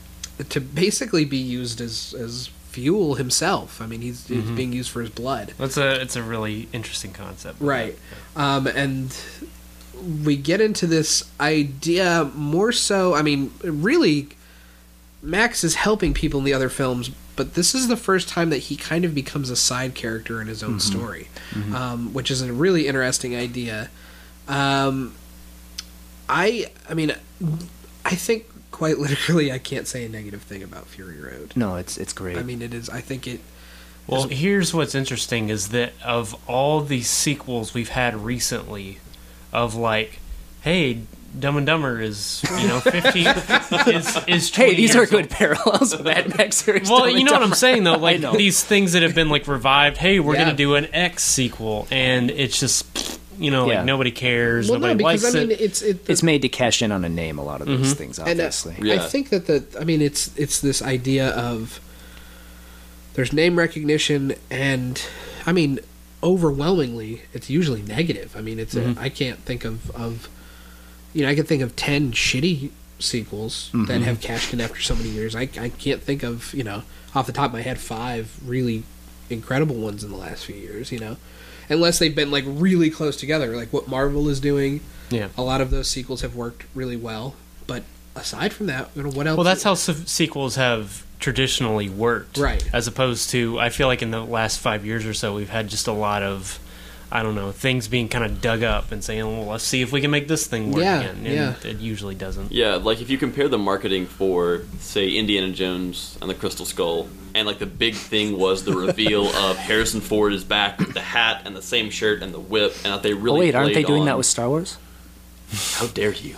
to basically be used as, as fuel himself. I mean, he's, he's being used for his blood. That's a it's a really interesting concept. Right. Um, and we get into this idea more so, I mean, really, Max is helping people in the other films, but this is the first time that he kind of becomes a side character in his own story, um, which is a really interesting idea. Um, I, I mean, I think quite literally I can't say a negative thing about Fury Road. no, it's it's great. I mean, it is, I think it, Well, here's what's interesting is that of all these sequels we've had recently, of like, hey, Dumb and Dumber is you know fifty is is hey, twenty these are years good old. parallels with Mad Max series. Well, Dumb and you know what I'm Dumber. saying though, like know. these things that have been like revived. Hey, we're Yeah. gonna do an X sequel, and it's just you know Yeah. like nobody cares, well, nobody no, because likes I mean, it. it's it, It's made to cash in on a name. A lot of those things, And, uh, obviously. Yeah. I think that the I mean it's it's this idea of there's name recognition and I mean overwhelmingly it's usually negative. I mean it's a, I can't think of, of you know I can think of ten shitty sequels that have cashed in after so many years. I I can't think of, you know, off the top of my head five really incredible ones in the last few years. You know, unless they've been like really close together, like what Marvel is doing. Yeah. A lot of those sequels have worked really well, but aside from that, you know, what else? Well, that's how se- sequels have traditionally worked, Right. As opposed to, I feel like in the last five years or so, we've had just a lot of, I don't know, things being kind of dug up and saying, well, let's see if we can make this thing work Yeah, again. And yeah. it usually doesn't. Yeah, like if you compare the marketing for, say, Indiana Jones and the Crystal Skull, and like the big thing was the reveal of Harrison Ford is back with the hat and the same shirt and the whip, and that they really Oh wait, aren't they played doing on- that with Star Wars? How dare you?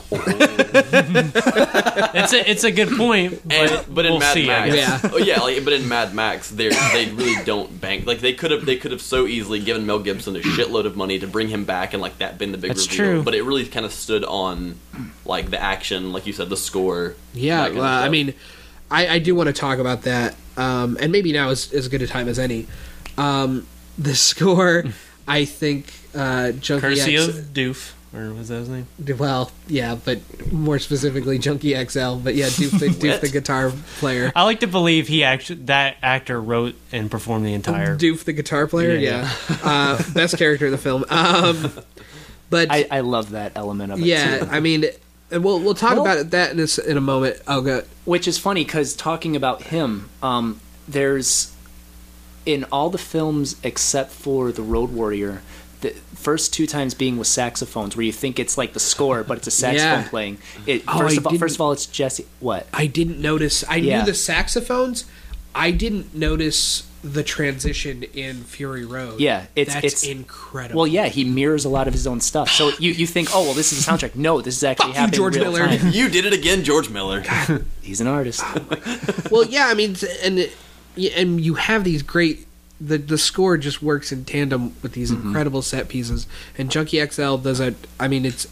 It's a, it's a good point, but, And, but in we'll Mad see, I Max, guess. Yeah. oh yeah, like, but in Mad Max, they they really don't bank. Like they could have, they could have so easily given Mel Gibson a shitload of money to bring him back, and like that been the big That's reveal. true. But it really kind of stood on like the action, like you said, the score. Yeah, that kind of uh, I stuff. mean, I, I do want to talk about that, um, and maybe now is as good a time as any. Um, the score, I think, uh, Junkie Courtesy X. of Doof, or was that his name? Well, yeah, but more specifically, Junkie X L. But yeah, Doof the, Doof What? the guitar player. I like to believe he actually that actor wrote and performed the entire. Doof the guitar player, Yeah, yeah. uh, best character in the film. Um, but I, I love that element of it yeah, too. I mean, and we'll we'll talk Well- about it, that in a, s- in a moment. I'll go. Which is funny because talking about him, um, there's in all the films except for The Road Warrior, the first two times being with saxophones, where you think it's like the score, but it's a saxophone Yeah. playing. It, Oh, first I of all, didn't- first of all, it's Jesse. What? I didn't notice. I Yeah. knew the saxophones. I didn't notice the transition in Fury Road. Yeah, it's- that's it's- incredible. Well, yeah, he mirrors a lot of his own stuff. So you, you think, oh well, this is a soundtrack. No, this is actually Fuck you, happening George in real Miller. time. You did it again, George Miller. He's an artist. Well, yeah, I mean, and and you have these great. The the score just works in tandem with these Mm-hmm. incredible set pieces, and Junkie X L does a. I mean, it's.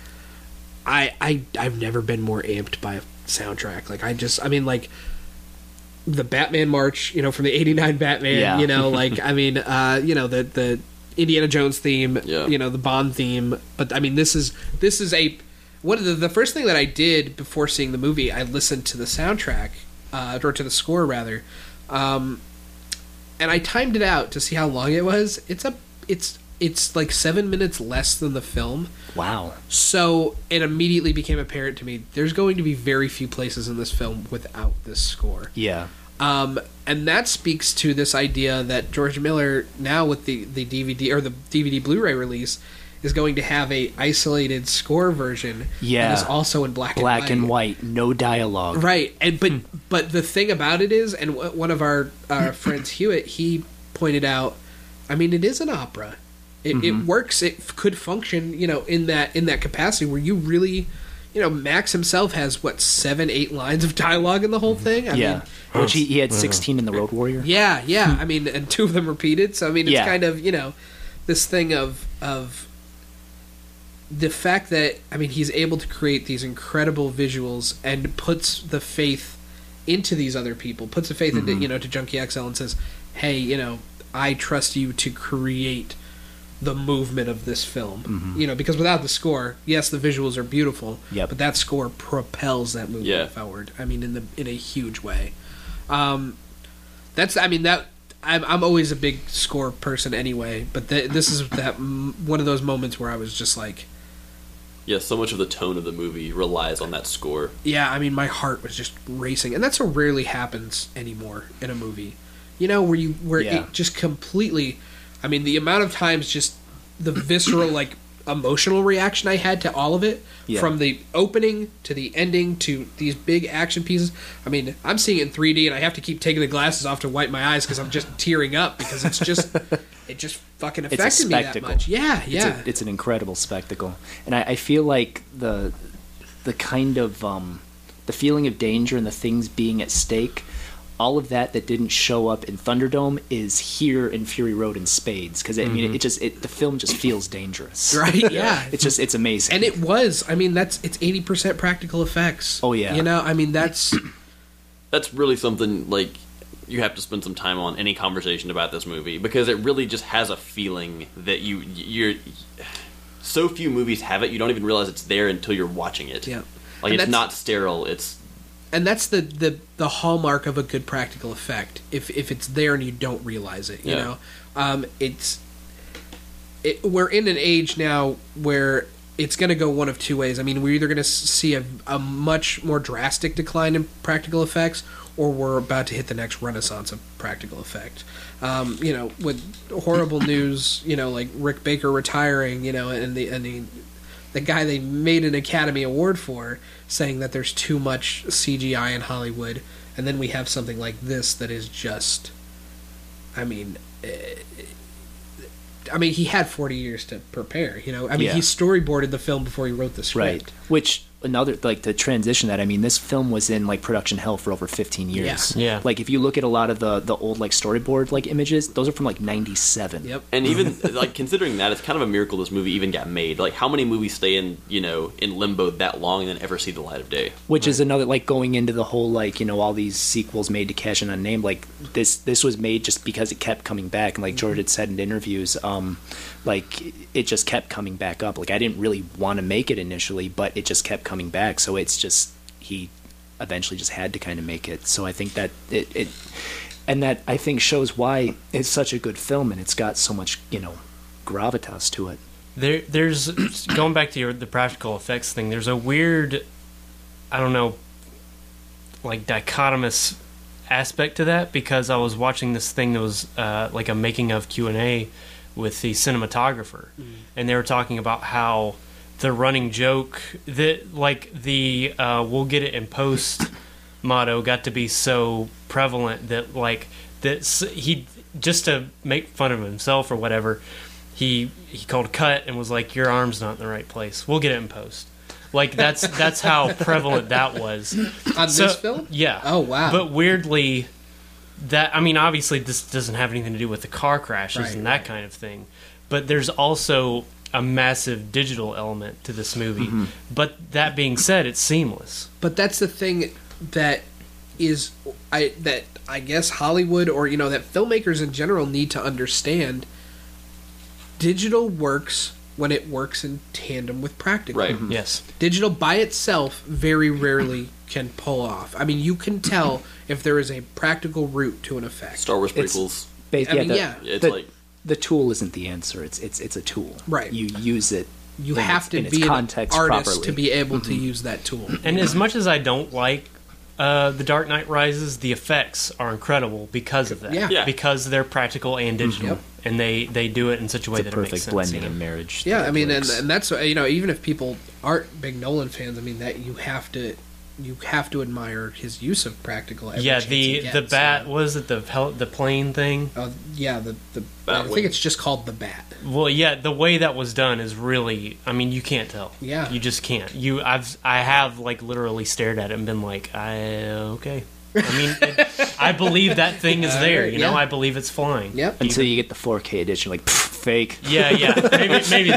I I I've never been more amped by a soundtrack. Like I just, I mean, like. The Batman March, you know, from the eighty-nine Batman, Yeah. you know, like I mean, uh, you know, the the Indiana Jones theme, Yeah. you know, the Bond theme. But I mean, this is this is a one of the the first thing that I did before seeing the movie. I listened to the soundtrack, uh, or to the score rather, um, and I timed it out to see how long it was. It's a it's it's like seven minutes less than the film. Wow. So it immediately became apparent to me there's going to be very few places in this film without this score. Yeah. Um, and that speaks to this idea that George Miller, now with the, the D V D or the D V D Blu-ray release, is going to have a isolated score version Yeah. that is also in black, Black and and white. white, no dialogue. Right, and but but the thing about it is, and w- one of our uh, friends, Hewitt, he pointed out, I mean, it is an opera. It, it works. It f- could function, you know, in that in that capacity where you really, you know, Max himself has what seven, eight lines of dialogue in the whole thing. I Yeah. mean, Which he, he had sixteen in The Road Warrior. yeah, yeah. I mean, and two of them repeated. So I mean, it's Yeah. kind of, you know, this thing of of the fact that I mean he's able to create these incredible visuals and puts the faith into these other people, puts the faith into, you know, to Junkie X L and says, "Hey, you know, I trust you to create the movement of this film." You know, because without the score, yes, the visuals are beautiful, Yep. but that score propels that movement Yeah. forward. I mean, in the in a huge way. Um, that's I mean that I'm I'm always a big score person anyway, but th- this is that m- one of those moments where I was just like, Yeah, so much of the tone of the movie relies on that score. yeah, I mean my heart was just racing, and that's what rarely happens anymore in a movie. You know, where you where Yeah. it just completely. I mean, the amount of times just the visceral like emotional reaction I had to all of it, Yeah. from the opening to the ending to these big action pieces. I mean, I'm seeing it in three D, and I have to keep taking the glasses off to wipe my eyes because I'm just tearing up because it's just it just fucking It's a affected me that spectacle. much. Yeah, It's, yeah. a, it's an incredible spectacle, and I, I feel like the the kind of um, the feeling of danger and the things being at stake, all of that that didn't show up in Thunderdome is here in Fury Road in spades. Because I mean, it just it, the film just feels dangerous, Right, yeah. It's just it's amazing, And it was. I mean, that's it's eighty percent practical effects. Oh, yeah. You know, I mean, that's That's really something like you have to spend some time on any conversation about this movie because it really just has a feeling that you you're so few movies have it you don't even realize it's there until you're watching it. Yeah. Like And it's that's- not sterile. It's and that's the, the, the hallmark of a good practical effect. If if it's there and you don't realize it, you Yeah. know, um, it's it, we're in an age now where it's going to go one of two ways. I mean, we're either going to see a, a much more drastic decline in practical effects, or we're about to hit the next renaissance of practical effect. Um, you know, with horrible news, you know, like Rick Baker retiring, you know, and the and the the guy they made an Academy Award for saying that there's too much C G I in Hollywood, and then we have something like this that is just, I mean, eh, I mean, he had forty years to prepare, you know. I mean, Yeah. he storyboarded the film before he wrote the Right. script. Which another like to transition that, I mean, this film was in like production hell for over fifteen years. Yeah. Yeah. Like if you look at a lot of the the old like storyboard like images, those are from like ninety-seven. Yep. And even like considering that, it's kind of a miracle this movie even got made. Like, how many movies stay in you know in limbo that long and then ever see the light of day? Which is another like going into the whole like, you know, all these sequels made to cash in on name. Like this this was made just because it kept coming back, and like George had said in interviews, um, like it just kept coming back up. Like I didn't really want to make it initially, but it just kept coming back. So it's just he eventually just had to kind of make it. So I think that it, it and that I think shows why it's such a good film, and it's got so much, you know, gravitas to it. There, there's going back to your the practical effects thing. There's a weird, I don't know, like dichotomous aspect to that, because I was watching this thing that was uh, like a making of Q and A with the cinematographer, mm. and they were talking about how the running joke that like the uh, "we'll get it in post" motto got to be so prevalent that like that he just to make fun of himself or whatever. He he called cut and was like, "Your arm's not in the right place. We'll get it in post." Like that's that's how prevalent that was On So- this film? Yeah. Oh, wow. But weirdly, that I mean, obviously this doesn't have anything to do with the car crashes Right, and that kind of thing. But there's also a massive digital element to this movie. Mm-hmm. But that being said, it's seamless. But that's the thing that is I that I guess Hollywood, or you know, that filmmakers in general need to understand. Digital works when it works in tandem with practical. Right. Mm-hmm. Yes. Digital by itself very rarely can pull off. I mean, you can tell if there is a practical route to an effect. Star Wars It's- prequels. Ba- I mean, the, yeah. It's the, like the tool isn't the answer. It's it's it's a tool. Right. You use it. You in have its- to in its be an context artist properly. to be able to use that tool. And as much as I don't like uh, The Dark Knight Rises, the effects are incredible because of that. Yeah. Yeah. Because they're practical and digital. Yep. And they, they do it in such a way It's a that it makes perfect sense. blending you know? and marriage. Yeah, that I mean, and, works. and that's you know, even if people aren't big Nolan fans, I mean that you have to you have to admire his use of practical. every Yeah, chance he the gets, the bat you know? was it the hel- the plane thing? Uh, yeah, the the Bat I think wing. it's just called the bat. Well, yeah, the way that was done is really. I mean, you can't tell. Yeah. you just can't. You, I've, I have like literally stared at it and been like, I okay. I mean, it, I believe that thing is there. You know, Yeah. I believe it's flying. Yep. Until you get the four K edition, like pff, fake. Yeah, yeah. Maybe, maybe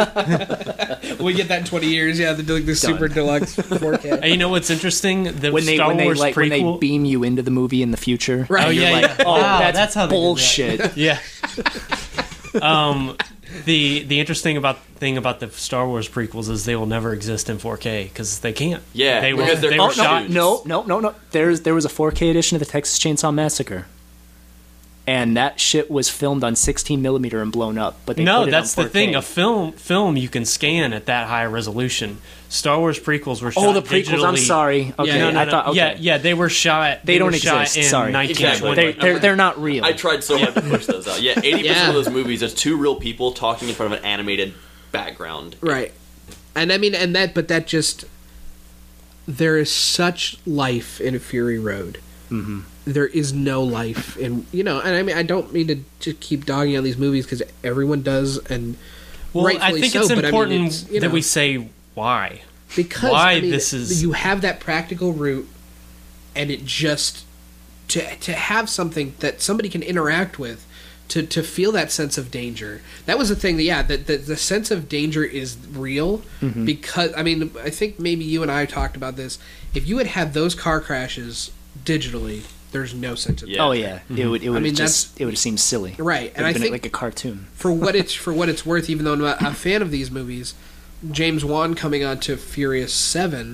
then. We get that in twenty years. Yeah, the, the super deluxe four K. And you know what's interesting? The When they Star when they Wars like when they prequel. beam you into the movie in the future. Right. Oh, and you're yeah, like, yeah. oh, Wow, that's, that's how they did that. bullshit. Yeah. um, the the interesting about thing about the Star Wars prequels is they will never exist in four K because they can't. Yeah, they were because they're they Oh, were no, shot. No, no, no, no. There's there was a four K edition of the Texas Chainsaw Massacre, and that shit was filmed on sixteen millimeter and blown up. But they No, put it that's on the four K. thing. A film film you can scan at that high resolution. Star Wars prequels were shot. Oh, the prequels. I'm digitally. sorry. Okay, Yeah, No, no, I no. thought. Okay. Yeah, yeah, they were shot. They don't were shot exist. In Sorry. nineteen Exactly. twenty. They, they're they're not real. I tried so hard to push those out. Yeah, eighty percent Yeah. of those movies, there's two real people talking in front of an animated background. Right. And I mean, and that, but that just, there is such life in Fury Road. Mm-hmm. There is no life in, you know, and I mean, I don't mean to just keep dogging on these movies because everyone does, and Well, I rightfully think so, it's but I mean, important it's, you that know, we say why. because why I mean, this is- you have that practical route, and it just, to, to have something that somebody can interact with, to, to feel that sense of danger. That was the thing that, yeah, that the, the sense of danger is real Mm-hmm. because, I mean, I think maybe you and I talked about this. If you had had those car crashes digitally, there's no sense of Yeah. Oh yeah, it would it would mean, just it would have seemed silly. Right, and It I would have think been like a cartoon. for what it's for what it's worth, even though I'm not a fan of these movies, James Wan coming on to Furious Seven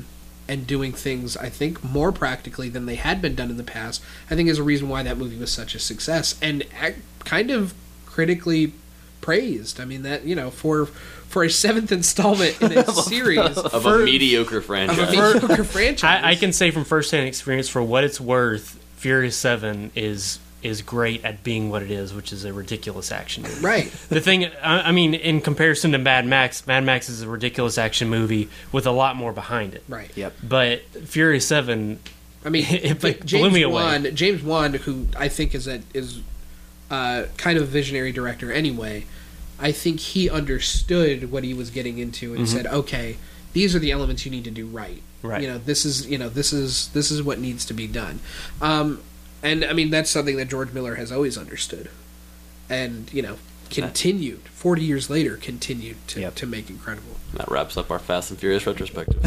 and doing things, I think, more practically than they had been done in the past, I think is a reason why that movie was such a success and ac- kind of critically praised. I mean, that, you know, for for a seventh installment in a series of for- a mediocre franchise. of a mediocre franchise. I, I can say from firsthand experience, for what it's worth, Furious Seven is is great at being what it is, which is a ridiculous action movie. Right. The thing, I, I mean, in comparison to Mad Max, Mad Max is a ridiculous action movie with a lot more behind it. Right. Yep. But Furious Seven, I mean, It but blew James me away. Wan, James Wan, who I think is a is uh, kind of a visionary director anyway, I think he understood what he was getting into and said, "Okay, these are the elements you need to do right. Right. You know, this is you know this is this is what needs to be done." Um, and I mean, that's something that George Miller has always understood, and you know, continued forty years later, continued to Yep. to make incredible. That wraps up our Fast and Furious retrospective.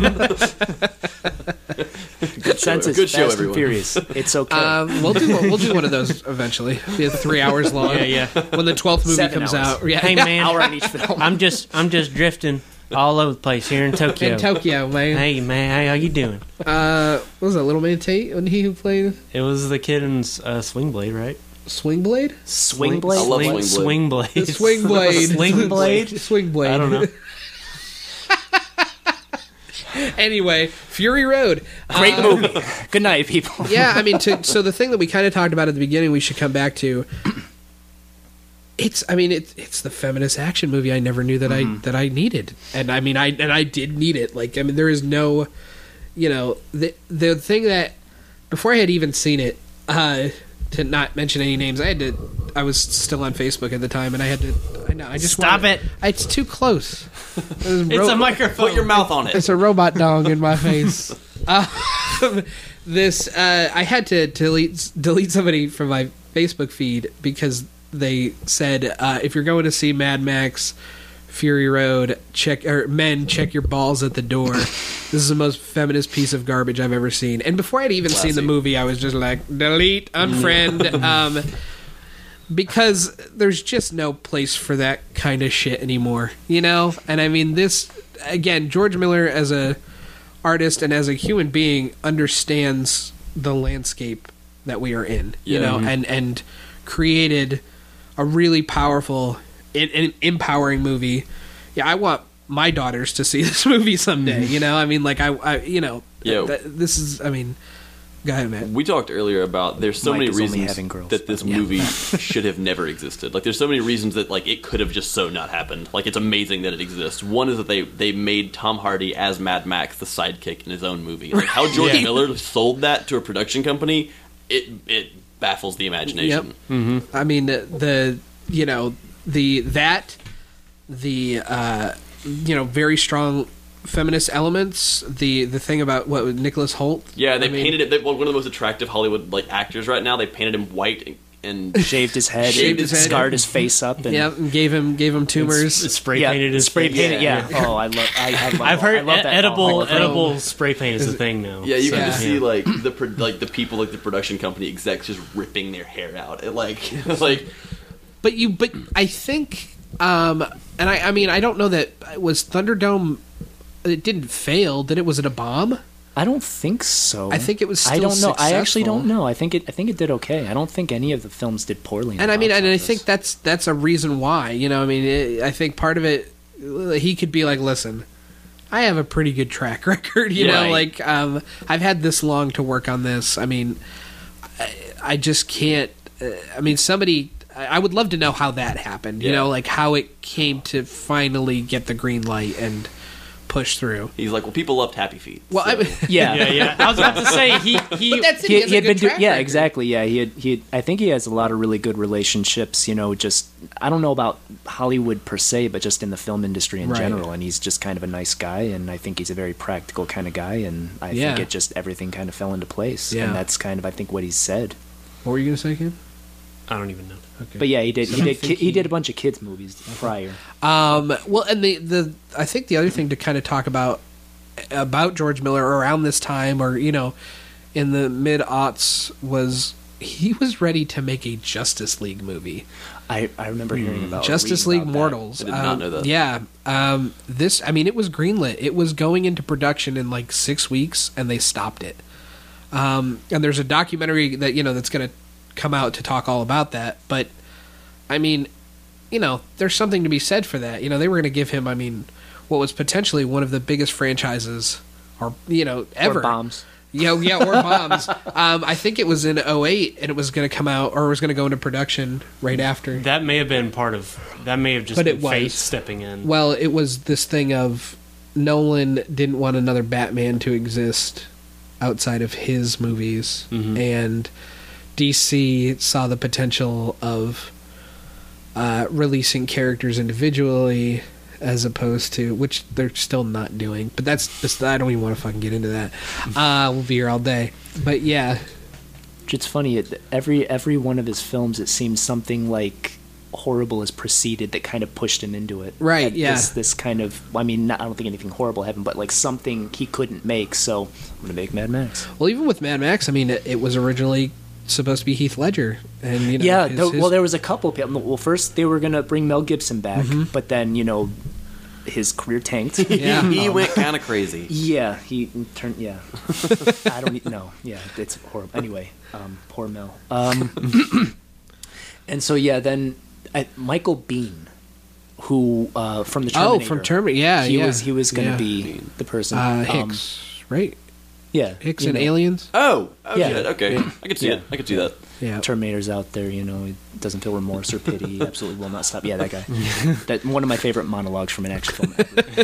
Good senses. Good show, Fast everyone. and Furious. It's okay. Um, we'll do we'll do one of those eventually. Be three hours long. Yeah, yeah. When the twelfth movie Seven comes hours. out, yeah, hey man, Hour on each film. I'm just I'm just drifting all over the place here in Tokyo. in Tokyo, man. Hey man, how, how you doing? Uh, what was that, Little Man Tate? When he who played It was the kid in uh, Swing Blade, right? Swing Blade? Swing Blade? I love Swing, Swing Swing Blade. The Swing Blade. Sling Blade? Swing Blade. I don't know. Anyway, Fury Road. Great Uh, movie. Good night, people. Yeah, I mean, to, so the thing that we kind of talked about at the beginning, we should come back to. It's, I mean, it's it's the feminist action movie I never knew that I that I needed, and I mean, I and I did need it. Like, I mean, there is no, you know, the the thing that before I had even seen it, uh, to not mention any names, I had to. I was still on Facebook at the time, and I had to. I know. I just Stop wanted- it. It's too close. It's a microphone. Put your mouth on it. It's a robot dong in my face. Um, this uh, I had to delete delete somebody from my Facebook feed because they said uh, if you're going to see Mad Max Fury Road, check or men check your balls at the door. This is the most feminist piece of garbage I've ever seen. And before I'd even seen the Classy. movie, I was just like delete, unfriend. um, because there's just no place for that kind of shit anymore, you know? And I mean, this, again, George Miller as a artist and as a human being understands the landscape that we are in, you Yeah. know, and, and created a really powerful and, and empowering movie. Yeah, I want my daughters to see this movie someday, you know? I mean, like, I, I you know, Yeah. th- this is, I mean, go ahead, man. We talked earlier about there's so Mike many is only reasons having girls, that this by the way. movie should have never existed. Like, there's so many reasons that like it could have just so not happened. Like, it's amazing that it exists. One is that they they made Tom Hardy as Mad Max the sidekick in his own movie. Like, how George Yeah. Miller sold that to a production company, it it baffles the imagination. I mean, the, the you know the that the uh, you know very strong feminist elements. The the thing about what Nicholas Hoult. Yeah, they I mean, painted it. They, one of the most attractive Hollywood like actors right now. They painted him white and Shaved his head, Shaved his head. scarred his face up, and Yeah, and gave him gave him tumors. It's spray yeah, painted his spray face. painted. Yeah. Yeah. Oh, I love. I, I love. I've I heard love e- that edible Holocaust. edible spray paint is a thing now. yeah, you So, can just see yeah. like the pro- like the people like the production company execs just ripping their hair out. It like like But you, but I think, um, and I, I mean, I don't know that was Thunderdome. It didn't fail. Did it? Was it a bomb? I don't think so. I think it was I still don't know. I actually successful. don't know. I think it. I think it did okay. I don't think any of the films did poorly. in And the I mean, box and I office. think that's that's a reason why. You know, I mean, it, I think part of it, he could be like, listen, I have a pretty good track record. You know, Right. like um, I've had this long to work on this. I mean, I, I just can't. Uh, I mean, somebody. I I would love to know how that happened. You Yeah. know, like how it came to finally get the green light and push through. he's like, well, people loved Happy Feet. Well, so- I mean, yeah. Yeah, yeah. I was about to say he he. but that's it. He, He, has he a had good been do- track yeah, record. exactly. Yeah, he had, he had, I think he has a lot of really good relationships. You know, just I don't know about Hollywood per se, but just in the film industry in Right. general. And he's just kind of a nice guy, and I think he's a very practical kind of guy. And I Yeah. think it just everything kind of fell into place. Yeah. And that's kind of I think what he said. What were you gonna say, Kim? I don't even know. Okay. But yeah, he did. He I did. think He, he- did a bunch of kids movies prior. Um, well, and the, the I think the other thing to kind of talk about about George Miller around this time, or you know, in the mid aughts, was he was ready to make a Justice League movie. I, I remember hearing about Justice reading League about Mortals. I did not Um, know that. Yeah. Um, this, I mean, it was greenlit. It was going into production in like six weeks, and they stopped it. Um, and there's a documentary that, you know, that's going to come out to talk all about that. But, I mean, you know, there's something to be said for that. You know, they were going to give him, I mean, what was potentially one of the biggest franchises, or, you know, that. ever. Or bombs. Yeah, yeah, or bombs. um, I think it was in oh eight, and it was going to come out, or it was going to go into production right after. That may have been part of. That may have just But been it was. fate stepping in. Well, it was this thing of Nolan didn't want another Batman to exist outside of his movies, Mhm. and D C saw the potential of uh, releasing characters individually as opposed to, which they're still not doing. But that's just, I don't even want to fucking get into that. Uh, we'll be here all day. But yeah, It's funny. It, every every one of his films, it seems something like horrible has preceded that kind of pushed him into it. Right, And yeah. This, this kind of. I mean, not, I don't think anything horrible happened, but like something he couldn't make. So I'm gonna make Mad Max. well, even with Mad Max, I mean, it, it was originally supposed to be Heath Ledger, and you know, yeah. his- there- his- well, there was a couple people. Well, first they were gonna bring Mel Gibson back, Mm-hmm. but then you know his career tanked. Yeah. he Um, went kind of crazy. Yeah, he turned. Yeah, I don't know. Yeah, it's horrible. Anyway, um, poor Mel. Um, and so yeah, then uh, Michael Biehn, who uh, from the Terminator. Oh, from Terminator, yeah, he yeah. was he was going to Yeah. be the person. uh, um, Hicks, right? yeah, Hicks you and know, Aliens. Oh, oh Yeah. shit. Okay, Yeah. I could see Yeah. it. I could see that. Yeah, Terminator's out there. You know, he doesn't feel remorse or pity. He absolutely will not stop. Yeah, that guy. That one of my favorite monologues from an action film ever.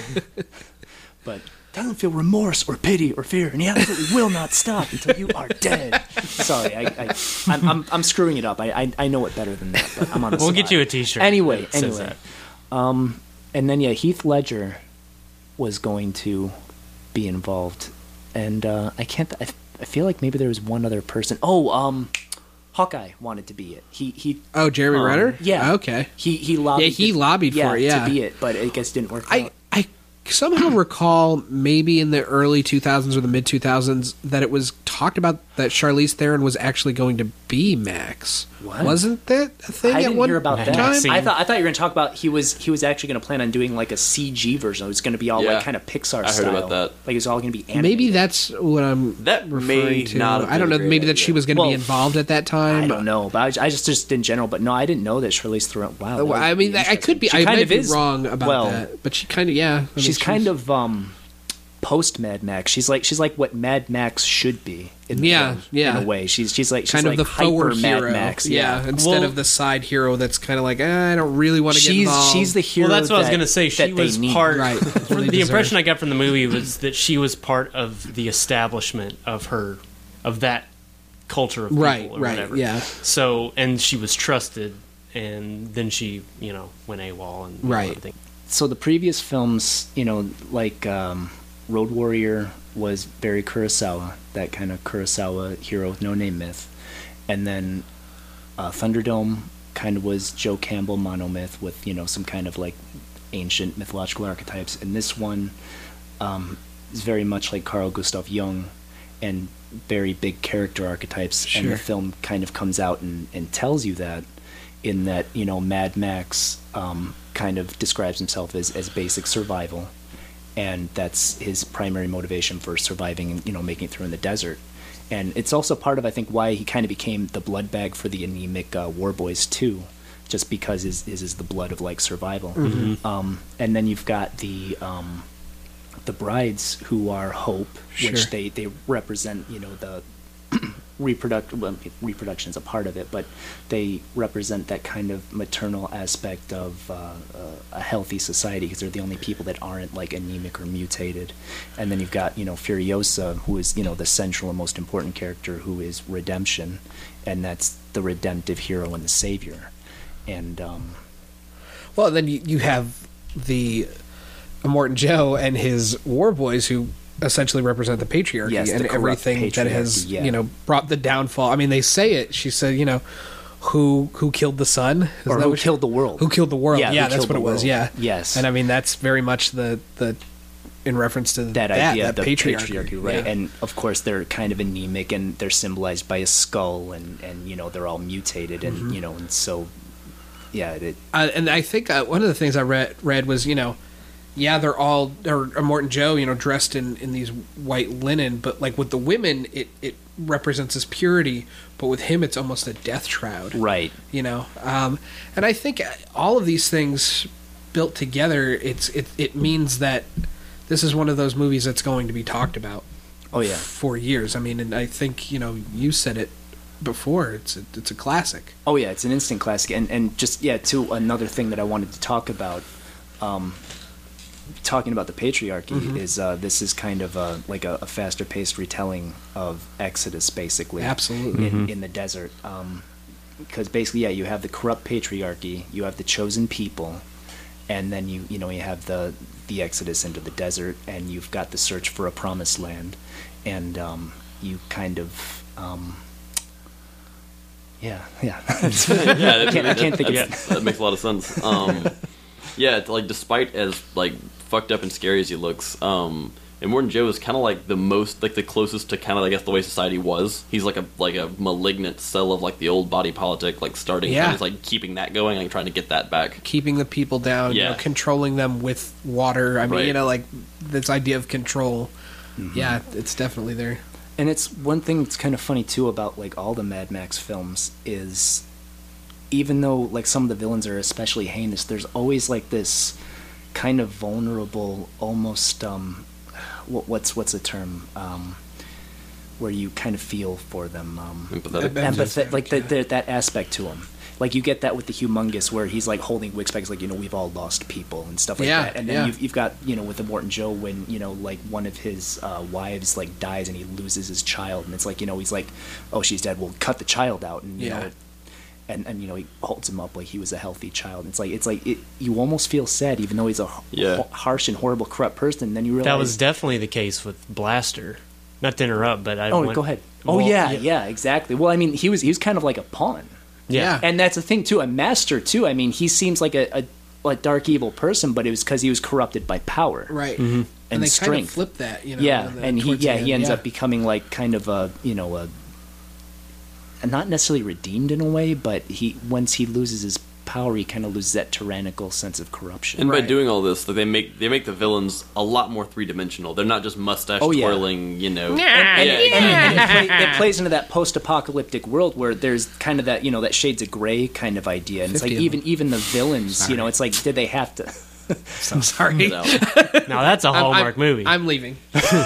But doesn't feel remorse or pity or fear, and he absolutely will not stop until you are dead. Sorry, I, I, I'm, I'm, I'm screwing it up. I, I, I know it better than that, but I'm on. A We'll get spot. you a T-shirt. Anyway, that says anyway. that. Um, and then yeah, Heath Ledger was going to be involved, and uh, I can't. I, I feel like maybe there was one other person. Oh, um, Hawkeye wanted to be it. He he. Oh, Jeremy um, Renner. Yeah. Okay. He he lobbied. Yeah, he to- lobbied for it, yeah. to be it, but I guess didn't work I out. I somehow recall maybe in the early two thousands or the mid two thousands that it was talked about that Charlize Theron was actually going to be Max. What? Wasn't that a thing I at didn't one hear about that. time? Maxine. I thought I thought you were going to talk about he was he was actually going to plan on doing like a C G version. It was going to be all Yeah. like kind of Pixar I heard style. about that. Like it was all going to be animated. Maybe that's what I'm That referring may to. not have I don't know. been a Maybe great that she idea. was going to Well, be involved at that time. I don't know, but I, was- I just just in general. But no, I didn't know that Charlize Theron. Wow, that Well, would I mean, be I could be. interesting. She I kind might of be is, wrong about well, that, but she kind of yeah. I mean, She's kind of um, post Mad Max. She's like she's like what Mad Max should be. In the Yeah, film, yeah. In a way, she's she's like she's kind like of the hyper forward Mad hero. Max. Yeah, Yeah, instead Well- of the side hero that's kind of like eh, I don't really want to get she's involved. she's the hero. Well, that's what I was that- going to say. She that they was need. part. Right. That's what they The impression deserve. I got from the movie was that she was part of the establishment of her, of that culture of people Right, or right, whatever. yeah. So, and she was trusted, and then she, you know, went AWOL and you know, Right. everything. So the previous films, you know, like um, Road Warrior was very Kurosawa, that kind of Kurosawa hero with no name myth, and then uh, Thunderdome kind of was Joe Campbell monomyth with you know some kind of like ancient mythological archetypes, and this one um, is very much like Carl Gustav Jung and very big character archetypes, and Sure. the film kind of comes out and, and tells you that in that you know Mad Max um, kind of describes himself as, as basic survival, and that's his primary motivation for surviving and you know making it through in the desert. And it's also part of I think why he kind of became the blood bag for the anemic uh, war boys too, just because his, his is the blood of like survival. Mm-hmm. Um, and then you've got the um, the brides who are hope, Sure. which they, they represent you know the reproduct well, reproduction is a part of it, but they represent that kind of maternal aspect of uh, uh, a healthy society because they're the only people that aren't like anemic or mutated. And then you've got you know Furiosa, who is you know the central and most important character, who is redemption, and that's the redemptive hero and the savior. And um, Well, then you, you have the Immortan Joe and his war boys who essentially represent the patriarchy Yes, the and corrupt everything that has patriarchy, yeah. you know brought the downfall. I mean, they say it. She said, you know, who who killed the sun? Is or that who what she- killed the world? Who killed the world? Yeah, Yeah, who that's killed what it the was. world. Yeah, Yes. And I mean, that's very much the the in reference to that, that idea, that the patriarchy, patriarchy, right? Yeah. And of course, they're kind of anemic, and they're symbolized by a skull, and, and you know they're all mutated, and Mm-hmm. you know, and so yeah, it, Uh, and I think uh, one of the things I read read was, you know, yeah, they're all or, or Morton Joe, you know, dressed in, in these white linen, but like with the women, it, it represents as purity, but with him, it's almost a death shroud, right. you know. Um, and I think all of these things built together, it's it it means that this is one of those movies that's going to be talked about. Oh yeah, For years. I mean, and I think you know you said it before. It's a, it's a classic. oh yeah, it's an instant classic, and and just yeah, to another thing that I wanted to talk about. Um, talking about the patriarchy Mm-hmm. is uh, this is kind of a, like a, a faster paced retelling of Exodus, basically. Absolutely. in, in the desert. Because basically, yeah, you have the corrupt patriarchy, you have the chosen people, and then you you know you have the the Exodus into the desert, and you've got the search for a promised land, and um, you kind of. Um, yeah, yeah. yeah, that, I can't- I can't think of that, that makes a lot of sense. Um, yeah, it's like despite as like fucked up and scary as he looks, um, and Morton Joe is kind of like the most, like the closest to kind of I guess the way society was. He's like a like a malignant cell of like the old body politic, like starting, Yeah. kind of like keeping that going, like trying to get that back. Keeping the people down, you Yeah. know, controlling them with water. I mean, Right. you know, like this idea of control. Mm-hmm. Yeah, it's definitely there. And it's one thing that's kind of funny too about like all the Mad Max films is even though like some of the villains are especially heinous, there's always like this kind of vulnerable, almost um, what, what's what's the term um, where you kind of feel for them, um, Empathetic. empathetic, like the, the, that aspect to him. Like you get that with the Humongous, where he's like holding Wixpack, like you know we've all lost people and stuff like Yeah, that. And then yeah. you've, you've got you know with the Morton Joe when you know like one of his uh, wives like dies and he loses his child, and it's like you know he's like, oh she's dead, we'll cut the child out, and you Yeah. know, and and you know he holds him up like he was a healthy child. And it's like it's like it, you almost feel sad, even though he's a h- Yeah. h- harsh and horrible, corrupt person. And then you realize That was definitely the case with Blaster. Not to interrupt, but I oh went, go ahead. Oh Well, yeah, yeah, exactly. Well, I mean he was he was kind of like a pawn. Yeah. And that's the thing too. A master too. I mean, he seems like a, a, a dark evil person, but it was because he was corrupted by power, Right. And, And they kind of strength. flip that, you know. yeah, in the- and he towards yeah the he end. ends Yeah. up becoming like kind of a you know a, a not necessarily redeemed in a way, but he once he loses his power, he kind of loses that tyrannical sense of corruption. And by Right. doing all this, they make they make the villains a lot more three dimensional. They're not just mustache Oh, yeah. twirling, you know. and, yeah, and, exactly. and it, play, it plays into that post-apocalyptic world where there's kind of that you know that shades of gray kind of idea, and it's like fifty of even even the villains, you know, it's like did they have to? I'm sorry. So, Now that's a I'm- Hallmark I'm, movie. I'm leaving.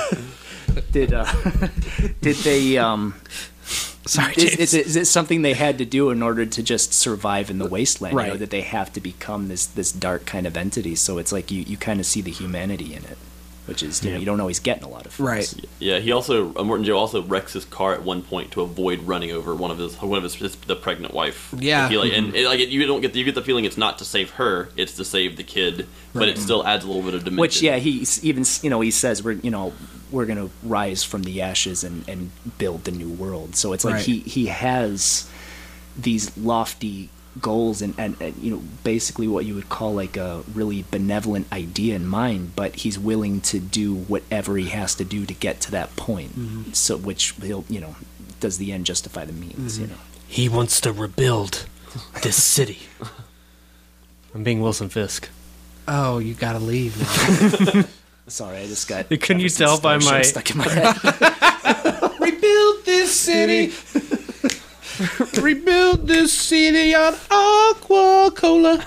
Did uh, did they? Um, Sorry, is, James. is, it, is it something they had to do in order to just survive in the wasteland? You know, Right. that they have to become this this dark kind of entity. So it's like you, you kind of see the humanity in it, which is you know Yeah. you don't always get in a lot of films. Right. yeah, he also uh, Morton Joe also wrecks his car at one point to avoid running over one of his one of his, his the pregnant wife. Yeah. Like, he, like, and it, like you don't get the, you get the feeling it's not to save her, it's to save the kid, but it still adds a little bit of dimension. Which yeah, he s- even s- you know he says we're you know we're gonna rise from the ashes and, and build the new world. So it's like Right. he he has these lofty goals and, and, and you know basically what you would call like a really benevolent idea in mind, but he's willing to do whatever he has to do to get to that point. Mm-hmm. So which he'll you know does the end justify the means? Mm-hmm. You know. He wants to rebuild this city. I'm being Wilson Fisk. Oh, you gotta leave now. Sorry, I just got. Couldn't you Jefferson tell by Starship my- stuck in my head? Rebuild this city. Rebuild this city on Aqua Cola.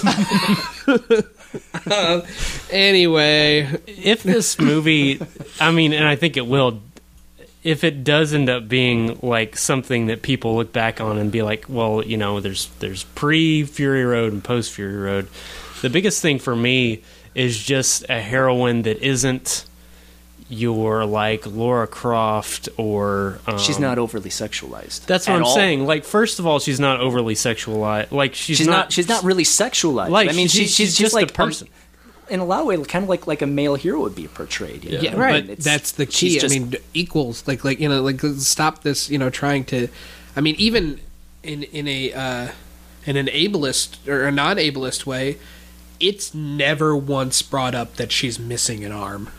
Uh, anyway, If this movie, I mean, and I think it will, if it does end up being like something that people look back on and be like, well, you know, there's there's pre Fury Road and post Fury Road. The biggest thing for me is just a heroine that isn't your like Laura Croft or um, She's not overly sexualized. That's what at I'm all. saying. Like, first of all, she's not overly sexualized. Like, she's, She's not, She's not really sexualized. Like, I mean, she's- she's, she's she's, just like a person. in a lot of ways, kind of like like a male hero would be portrayed. You know? yeah, I mean, but it's- that's the she's key. just- I mean, equals like like you know like stop this. You know, trying to. I mean, even in in a uh, in an ableist or a non-ableist way, it's never once brought up that she's missing an arm.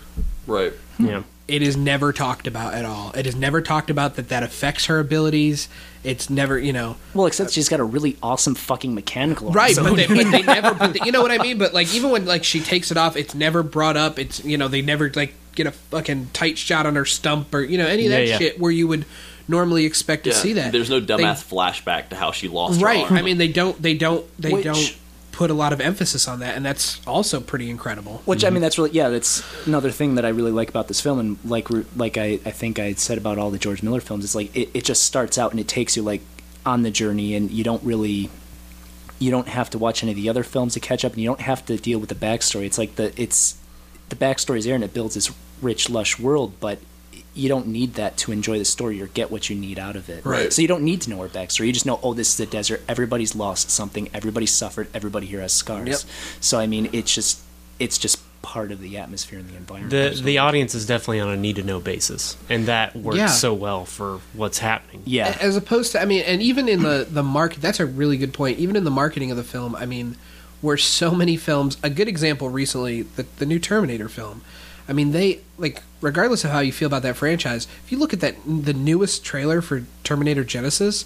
Right. Yeah. It is never talked about at all. It is never talked about that that affects her abilities. It's never, you know. Well, except she's got a really awesome fucking mechanical arm. Right, So- but they, but they never. But they, you know what I mean? But like, even when like she takes it off, it's never brought up. It's, you know, they never like get a fucking tight shot on her stump or, you know, any of that Yeah, yeah. shit where you would normally expect to Yeah. see that. There's no They- dumbass flashback to how she lost right. her arm. I mean, they don't. They don't. They Which- don't put a lot of emphasis on that, and that's also pretty incredible. Which I mean, that's really yeah. That's another thing that I really like about this film, and like we're- like I, I think I said about all the George Miller films. It's like it, it just starts out and it takes you like on the journey, and you don't really you don't have to watch any of the other films to catch up, and you don't have to deal with the backstory. It's like the it's the backstory's there, and it builds this rich, lush world, but you don't need that to enjoy the story or get what you need out of it. Right. So you don't need to know her backstory. You just know, oh, this is the desert. Everybody's lost something. Everybody suffered. Everybody here has scars. Yep. So I mean, it's just it's just part of the atmosphere and the environment. The the audience is definitely on a need to know basis, and that works Yeah. so well for what's happening. yeah. As opposed to, I mean, and even in the the market, that's a really good point. Even in the marketing of the film, I mean, where so many films, a good example recently, the the new Terminator film. I mean, they like, regardless of how you feel about that franchise, if you look at that the newest trailer for Terminator Genesis,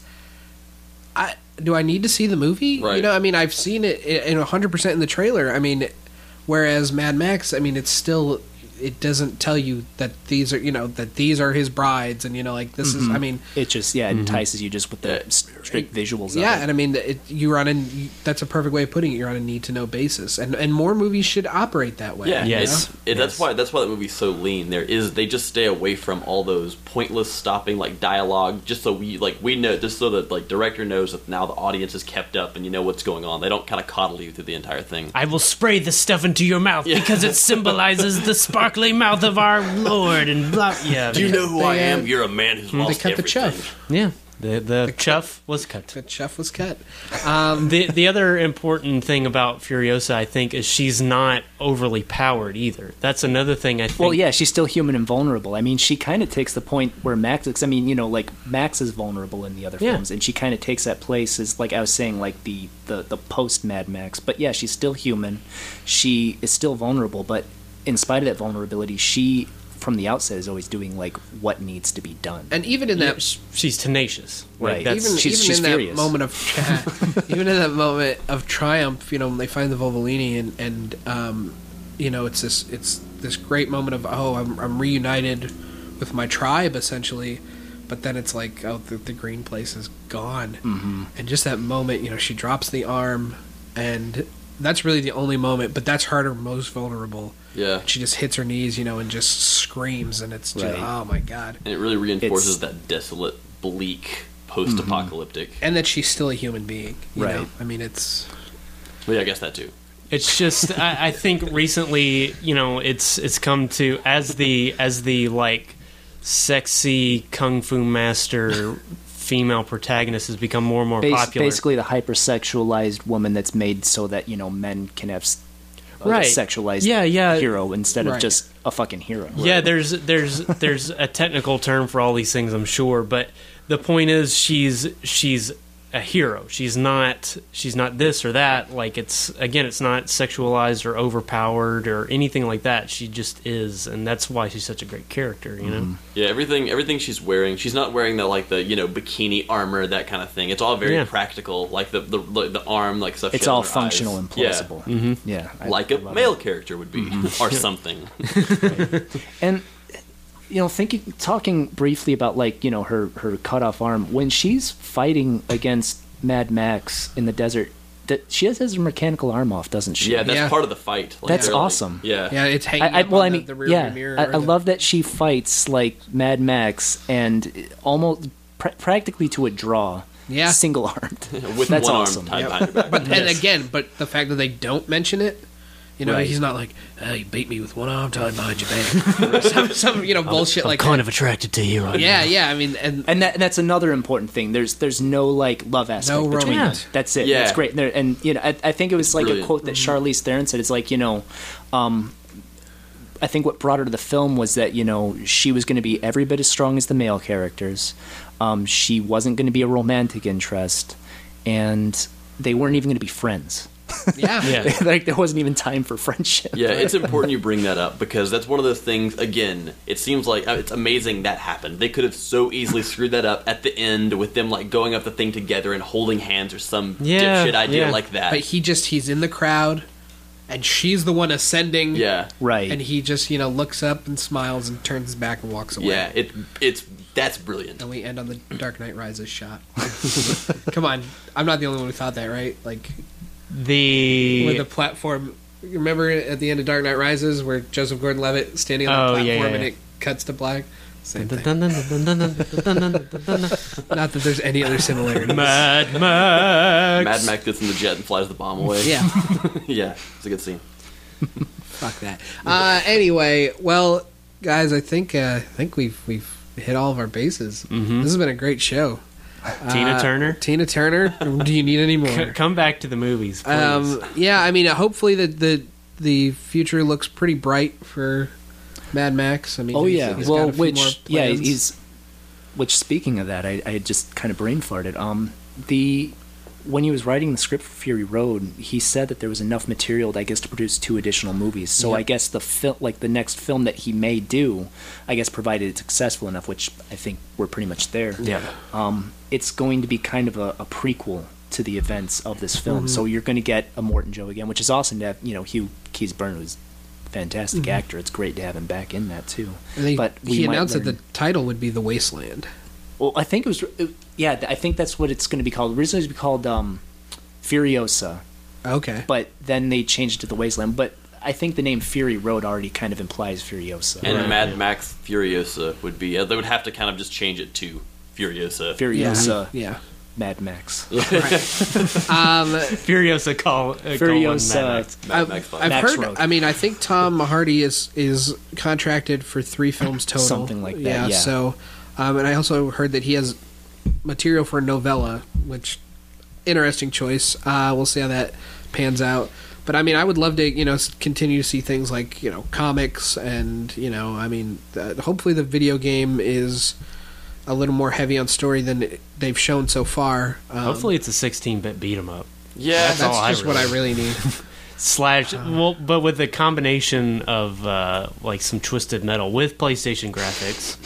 I do I need to see the movie? Right. You know, I mean, I've seen it in one hundred percent in the trailer. I mean, whereas Mad Max, I mean, it's still, it doesn't tell you that these are, you know, that these are his brides, and you know, like this is, I mean, It just yeah, it entices you just with the Yeah. straight visuals. yeah, of it. and I mean, it, you're on a, that's a perfect way of putting it. You're on a need to know basis, and and more movies should operate that way. Yeah, you Yes. know? it's, it, that's Yes. why that's why that movie's so lean. There is they just stay away from all those pointless stopping like dialogue, just so we like we know, just so that like director knows that now the audience is kept up and you know what's going on. They don't kind of coddle you through the entire thing. I will spray this stuff into your mouth because it symbolizes the sparkly mouth of our Lord and blah. Yeah, Do you know who They, I am? uh, You're a man who's They lost cut the everything. chuff. yeah. The the chuff was cut. The chuff was cut. Um, The the other important thing about Furiosa, I think, is she's not overly powered either. That's another thing I think. Well, yeah, she's still human and vulnerable. I mean, she kind of takes the point where Max. 'Cause, I mean, you know, like Max is vulnerable in the other Yeah. films, and she kind of takes that place as, like I was saying, like the the the post Mad Max. But yeah, she's still human. She is still vulnerable, but in spite of that vulnerability, she from the outset is always doing like what needs to be done. and even in Yeah, that, sh- she's tenacious. Like, Right. That's, even, she's- even she's in furious. that moment of, even in that moment of triumph, you know, when they find the Volvolini, and and um, you know, it's this it's this great moment of, oh, I'm I'm reunited with my tribe essentially, but then it's like, oh, the, the green place is gone, mm-hmm. and just that moment, you know, she drops the arm, and that's really the only moment, but that's her most vulnerable. Yeah, She just hits her knees, you know, and just screams, and it's just, Right. oh my god. and it really reinforces It's- that desolate, bleak, post-apocalyptic. And that she's still a human being, you Right. know? I mean, it's Well, yeah, I guess that too. It's just I, I think recently, you know, it's it's come to as the as the like sexy kung fu master female protagonist has become more and more Bas- popular. Basically, the hypersexualized woman that's made so that you know men can have s- a Right. sexualized Yeah, yeah. hero instead Right. of just a fucking hero. Yeah, there's there's there's a technical term for all these things, I'm sure, but the point is she's she's a hero. She's not she's not this or that. Like it's again, it's not sexualized or overpowered or anything like that. She just is, and that's why she's such a great character. You know. Yeah, everything everything she's wearing, she's not wearing the like the you know bikini armor, that kind of thing. It's all very Yeah. practical, like the the the, the arm, like stuff. she It's has all on her functional eyes. and plausible. Yeah, yeah I- like I a love male it. character would be, or something. And you know, thinking, talking briefly about like you know her her cut off arm when she's fighting against Mad Max in the desert. That she has her mechanical arm off, doesn't she? Yeah, that's Yeah. part of the fight. Like, That's really. awesome. Yeah, yeah, it's hanging I, I, up well, on I the, mean, the rear yeah, mirror. I, or I the- love that she fights like Mad Max and almost pr- practically to a draw. Yeah. single armed. with That's one awesome. arm tied Yep. behind your back. But and again, but the fact that they don't mention it, you know, Right. he's not like, oh, you beat me with one arm tied behind your back, some, some you know bullshit like that. of attracted to you right Yeah, yeah. I mean, and And that that's another important thing. There's there's no like love aspect No between romance. them. That's it. Yeah. That's great. And, there- and you know, I, I think it was like Brilliant. a quote that Charlize Theron said. It's like you know, um, I think what brought her to the film was that you know she was going to be every bit as strong as the male characters. Um, she wasn't going to be a romantic interest, and they weren't even going to be friends. Yeah. Yeah. Like there wasn't even time for friendship. Yeah, it's important you bring that up because that's one of those things. Again, it seems like uh, it's amazing that happened. They could have so easily screwed that up at the end with them like going up the thing together and holding hands or some Yeah, dipshit idea yeah. like that. But he just, he's in the crowd, and she's the one ascending. yeah, Right. And he just, you know, looks up and smiles and turns his back and walks away. yeah. It it's that's brilliant. And we end on the Dark Knight Rises shot. Come on. I'm not the only one who thought that, right? Like, The where the platform... Remember at the end of Dark Knight Rises where Joseph Gordon-Levitt is standing on the Oh, platform yeah, yeah, and yeah. it cuts to black? Same thing. Mad Not that there's any other similarity. Max. Mad Max gets in the jet and flies the bomb away. Yeah. yeah, it's a good scene. Fuck that. Uh, anyway, well, guys, I think uh, I think we've we've hit all of our bases. Mhm. This has been a great show. Tina Uh, Turner. Tina Turner. Do you need any C- more? come back to the movies, please. Um, yeah, I mean, uh, hopefully the, the the future looks pretty bright for Mad Max. I mean, Oh he's- yeah. he's well, got a few more which yeah, plans. he's which speaking of that, I, I had just kind of brain farted. Um, the when he was writing the script for Fury Road, he said that there was enough material, I guess, to produce two additional movies. So Yeah. I guess the fil- like the next film that he may do, I guess, provided it's successful enough, which I think we're pretty much there. Yeah. Um, it's going to be kind of a, a prequel to the events of this film. Mm-hmm. So you're going to get a Morton Joe again, which is awesome to have. You know, Hugh Keys-Byrne was a fantastic Mm-hmm. actor. It's great to have him back in that too. And he, but we he might announced that learn- the title would be The Wasteland. Well, I think it was. It, yeah, I think that's what it's going to be called. Originally, it was called um, Furiosa, Okay. but then they changed it to the Wasteland. But I think the name Fury Road already kind of implies Furiosa. And Right. Mad Max Furiosa would be. Uh, they would have to kind of just change it to Furiosa. Furiosa, Yeah. Mad Max. Um, Furiosa call. Uh, Furiosa. Call one Mad Max. Mad I've, Max five. I've Max heard. Road. I mean, I think Tom Hardy is is contracted for three films total, Something like that, yeah. So, um, and I also heard that he has material for a novella, which interesting choice. Uh, we'll see how that pans out. But I mean, I would love to, you know, s- continue to see things like, you know, comics and, you know, I mean, uh, hopefully the video game is a little more heavy on story than it- they've shown so far. Um, Hopefully, it's a sixteen-bit beat 'em up. Yeah, that's all I just what I really- really need. Slash, well, but with the combination of uh, like some Twisted Metal with PlayStation graphics.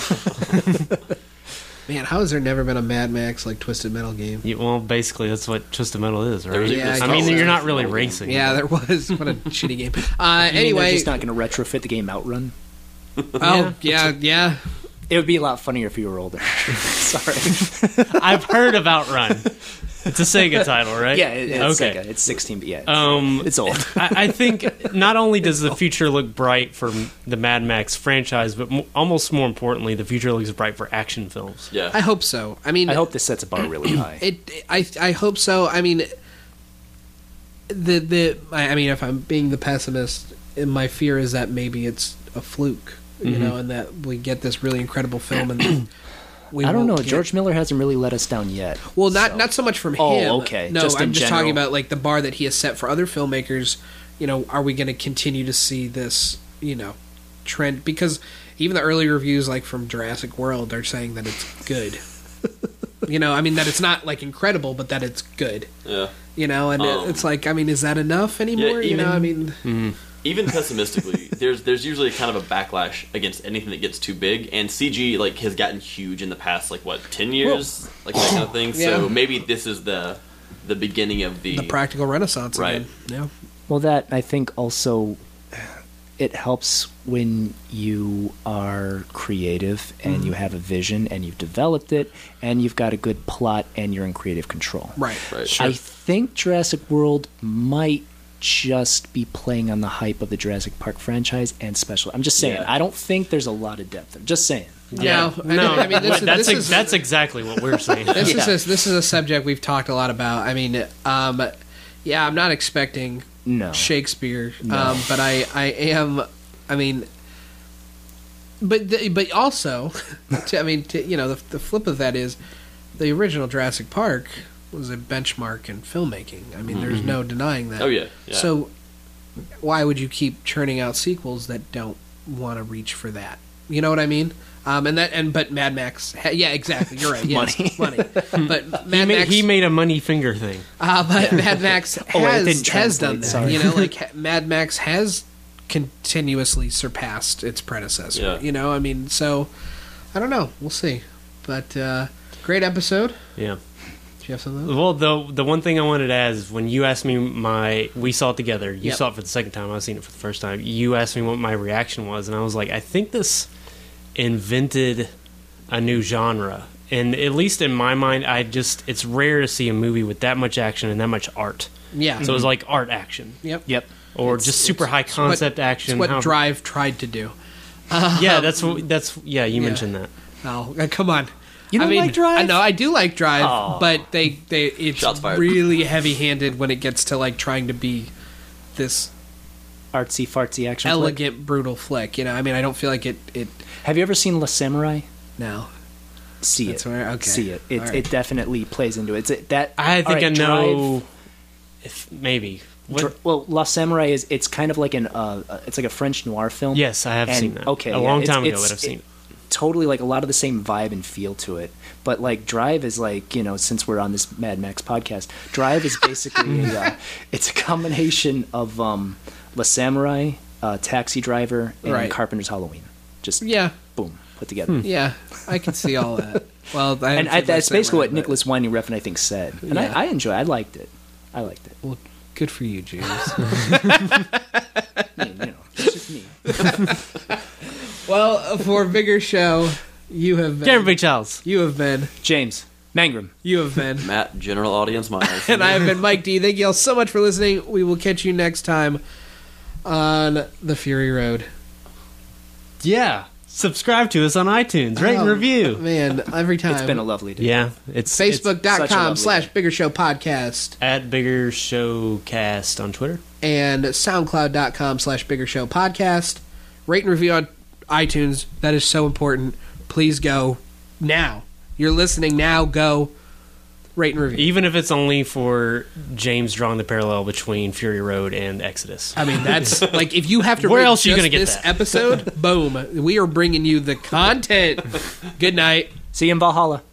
Man, how has there never been a Mad Max like Twisted Metal game? You, well, basically, that's what Twisted Metal is, right? There was even a I mean, Star you're not Wars really game. racing. Yeah, there was. What a shitty game. Uh, You mean anyway, they're just not going to retrofit the game Outrun. oh yeah, yeah. It would be a lot funnier if you were older. Sorry. I've heard of Outrun. It's a Sega title, right? Yeah, it, it's okay. Sega. It's sixteen, but yeah, it's, Um, it's old. I, I think not only does the future look bright for the Mad Max franchise, but mo- almost more importantly, the future looks bright for action films. yeah. I hope so. I mean, I hope this sets a bar really high. it. I I hope so. I mean, the the. I, I mean, if I'm being the pessimist, my fear is that maybe it's a fluke, you Mm-hmm. know, and that we get this really incredible film and. then we I don't know. won't get- George Miller hasn't really let us down yet. Well, not so. not so much from Oh, him. okay. No, Just I'm in just talking general. about like the bar that he has set for other filmmakers. You know, are we going to continue to see this? You know, trend because even the early reviews, like from Jurassic World, are saying that it's good. You know, I mean that it's not like incredible, but that it's good. yeah. You know, and it- Um, it's like, I mean, is that enough anymore? you know, I even- mean, Even pessimistically, there's there's usually kind of a backlash against anything that gets too big, and C G like has gotten huge in the past like what ten years, like that kind of thing. Yeah. So maybe this is the the beginning of the, the practical renaissance Right. again. Yeah. Well, that I think also it helps when you are creative and Mm-hmm. you have a vision and you've developed it and you've got a good plot and you're in creative control. Right. Right. I think Jurassic World might just be playing on the hype of the Jurassic Park franchise and special. I'm just saying. Yeah. I don't think there's a lot of depth there. Just saying. Yeah. I no, mean- I mean, this but is- that's this ex- is- that's exactly what we're saying. This Yeah. is a, this is a subject we've talked a lot about. I mean, um, yeah, I'm not expecting No. Shakespeare, No. um, but I, I am. I mean, but the, but also, to, I mean, to, you know, the, the flip of that is the original Jurassic Park was a benchmark in filmmaking. I mean, there's no denying that. Oh yeah, yeah. So, why would you keep churning out sequels that don't want to reach for that? You know what I mean? Um, and that and but Mad Max, ha- yeah, exactly. You're right. Yes, Money. money. But Mad He made, Max, he made a money finger thing. uh, but Mad Max Oh, wait, it has didn't has done translate, that. sorry. You know, like ha- Mad Max has continuously surpassed its predecessor. Yeah. You know, I mean, so I don't know. We'll see. But uh, great episode. Yeah. Do you have something? Well, the the one thing I wanted to add is when you asked me my, we saw it together. You Yep. saw it for the second time. I was seeing it for the first time. You asked me what my reaction was, and I was like, I think this invented a new genre. And at least in my mind, I just it's rare to see a movie with that much action and that much art. Yeah. So it was like art action, Yep. Yep. or It's- just super it's- high it's what- concept action. It's what however- Drive tried to do. Yeah, that's what that's yeah. You Yeah. mentioned that. Oh, uh, come on. You don't I mean, like Drive? I know I do like Drive, Aw. but they they it's Shots fired. really heavy-handed when it gets to like trying to be this Artsy fartsy action. flick. elegant, brutal flick. You know, I mean, I don't feel like it. It Have you ever seen La Samurai? now. See That's it. where- okay. See it. It, All right. it definitely plays into it. It's it, that. I think all right, I know. Drive- If maybe. What? Dr- well, La Samurai is it's kind of like an uh, uh, it's like a French noir film. Yes, I have And- seen that. Okay, a yeah, long it's- time ago, it's- but I've seen it. Totally like a lot of the same vibe and feel to it. But like Drive is like, you know, since we're on this Mad Max podcast, Drive is basically a, uh, it's a combination of um, La Samurai, uh, Taxi Driver, and Right. Carpenter's Halloween. Just Yeah, boom, put together. yeah, I can see all that. Well, I And haven't I, seen that's Samurai, basically what but- Nicholas Winding Refn I think said, and Yeah. I, I enjoy. I liked it. I liked it. Well, good for you, James. I mean, you know, it's just me. Well, for Bigger Show, you have been. Jeremy Charles. You have been. James Mangrum. You have been. Matt, general audience Myers. And I have been Mike D. Thank you all so much for listening. We will catch you next time on the Fury Road. Yeah. Subscribe to us on iTunes. Rate and Oh, review. Man, every time. It's been a lovely day. Yeah. It's it's such a Facebook.com lovely slash day. Bigger Show Podcast at Bigger Showcast on Twitter. and SoundCloud.com slash Bigger Show Podcast. Rate and review on iTunes. That is so important. Please go now. You're listening now. Go rate and review. Even if it's only for James drawing the parallel between Fury Road and Exodus. I mean, that's like if you have to Where rate else are you just gonna get this that? episode, boom. We are bringing you the content. Good night. See you in Valhalla.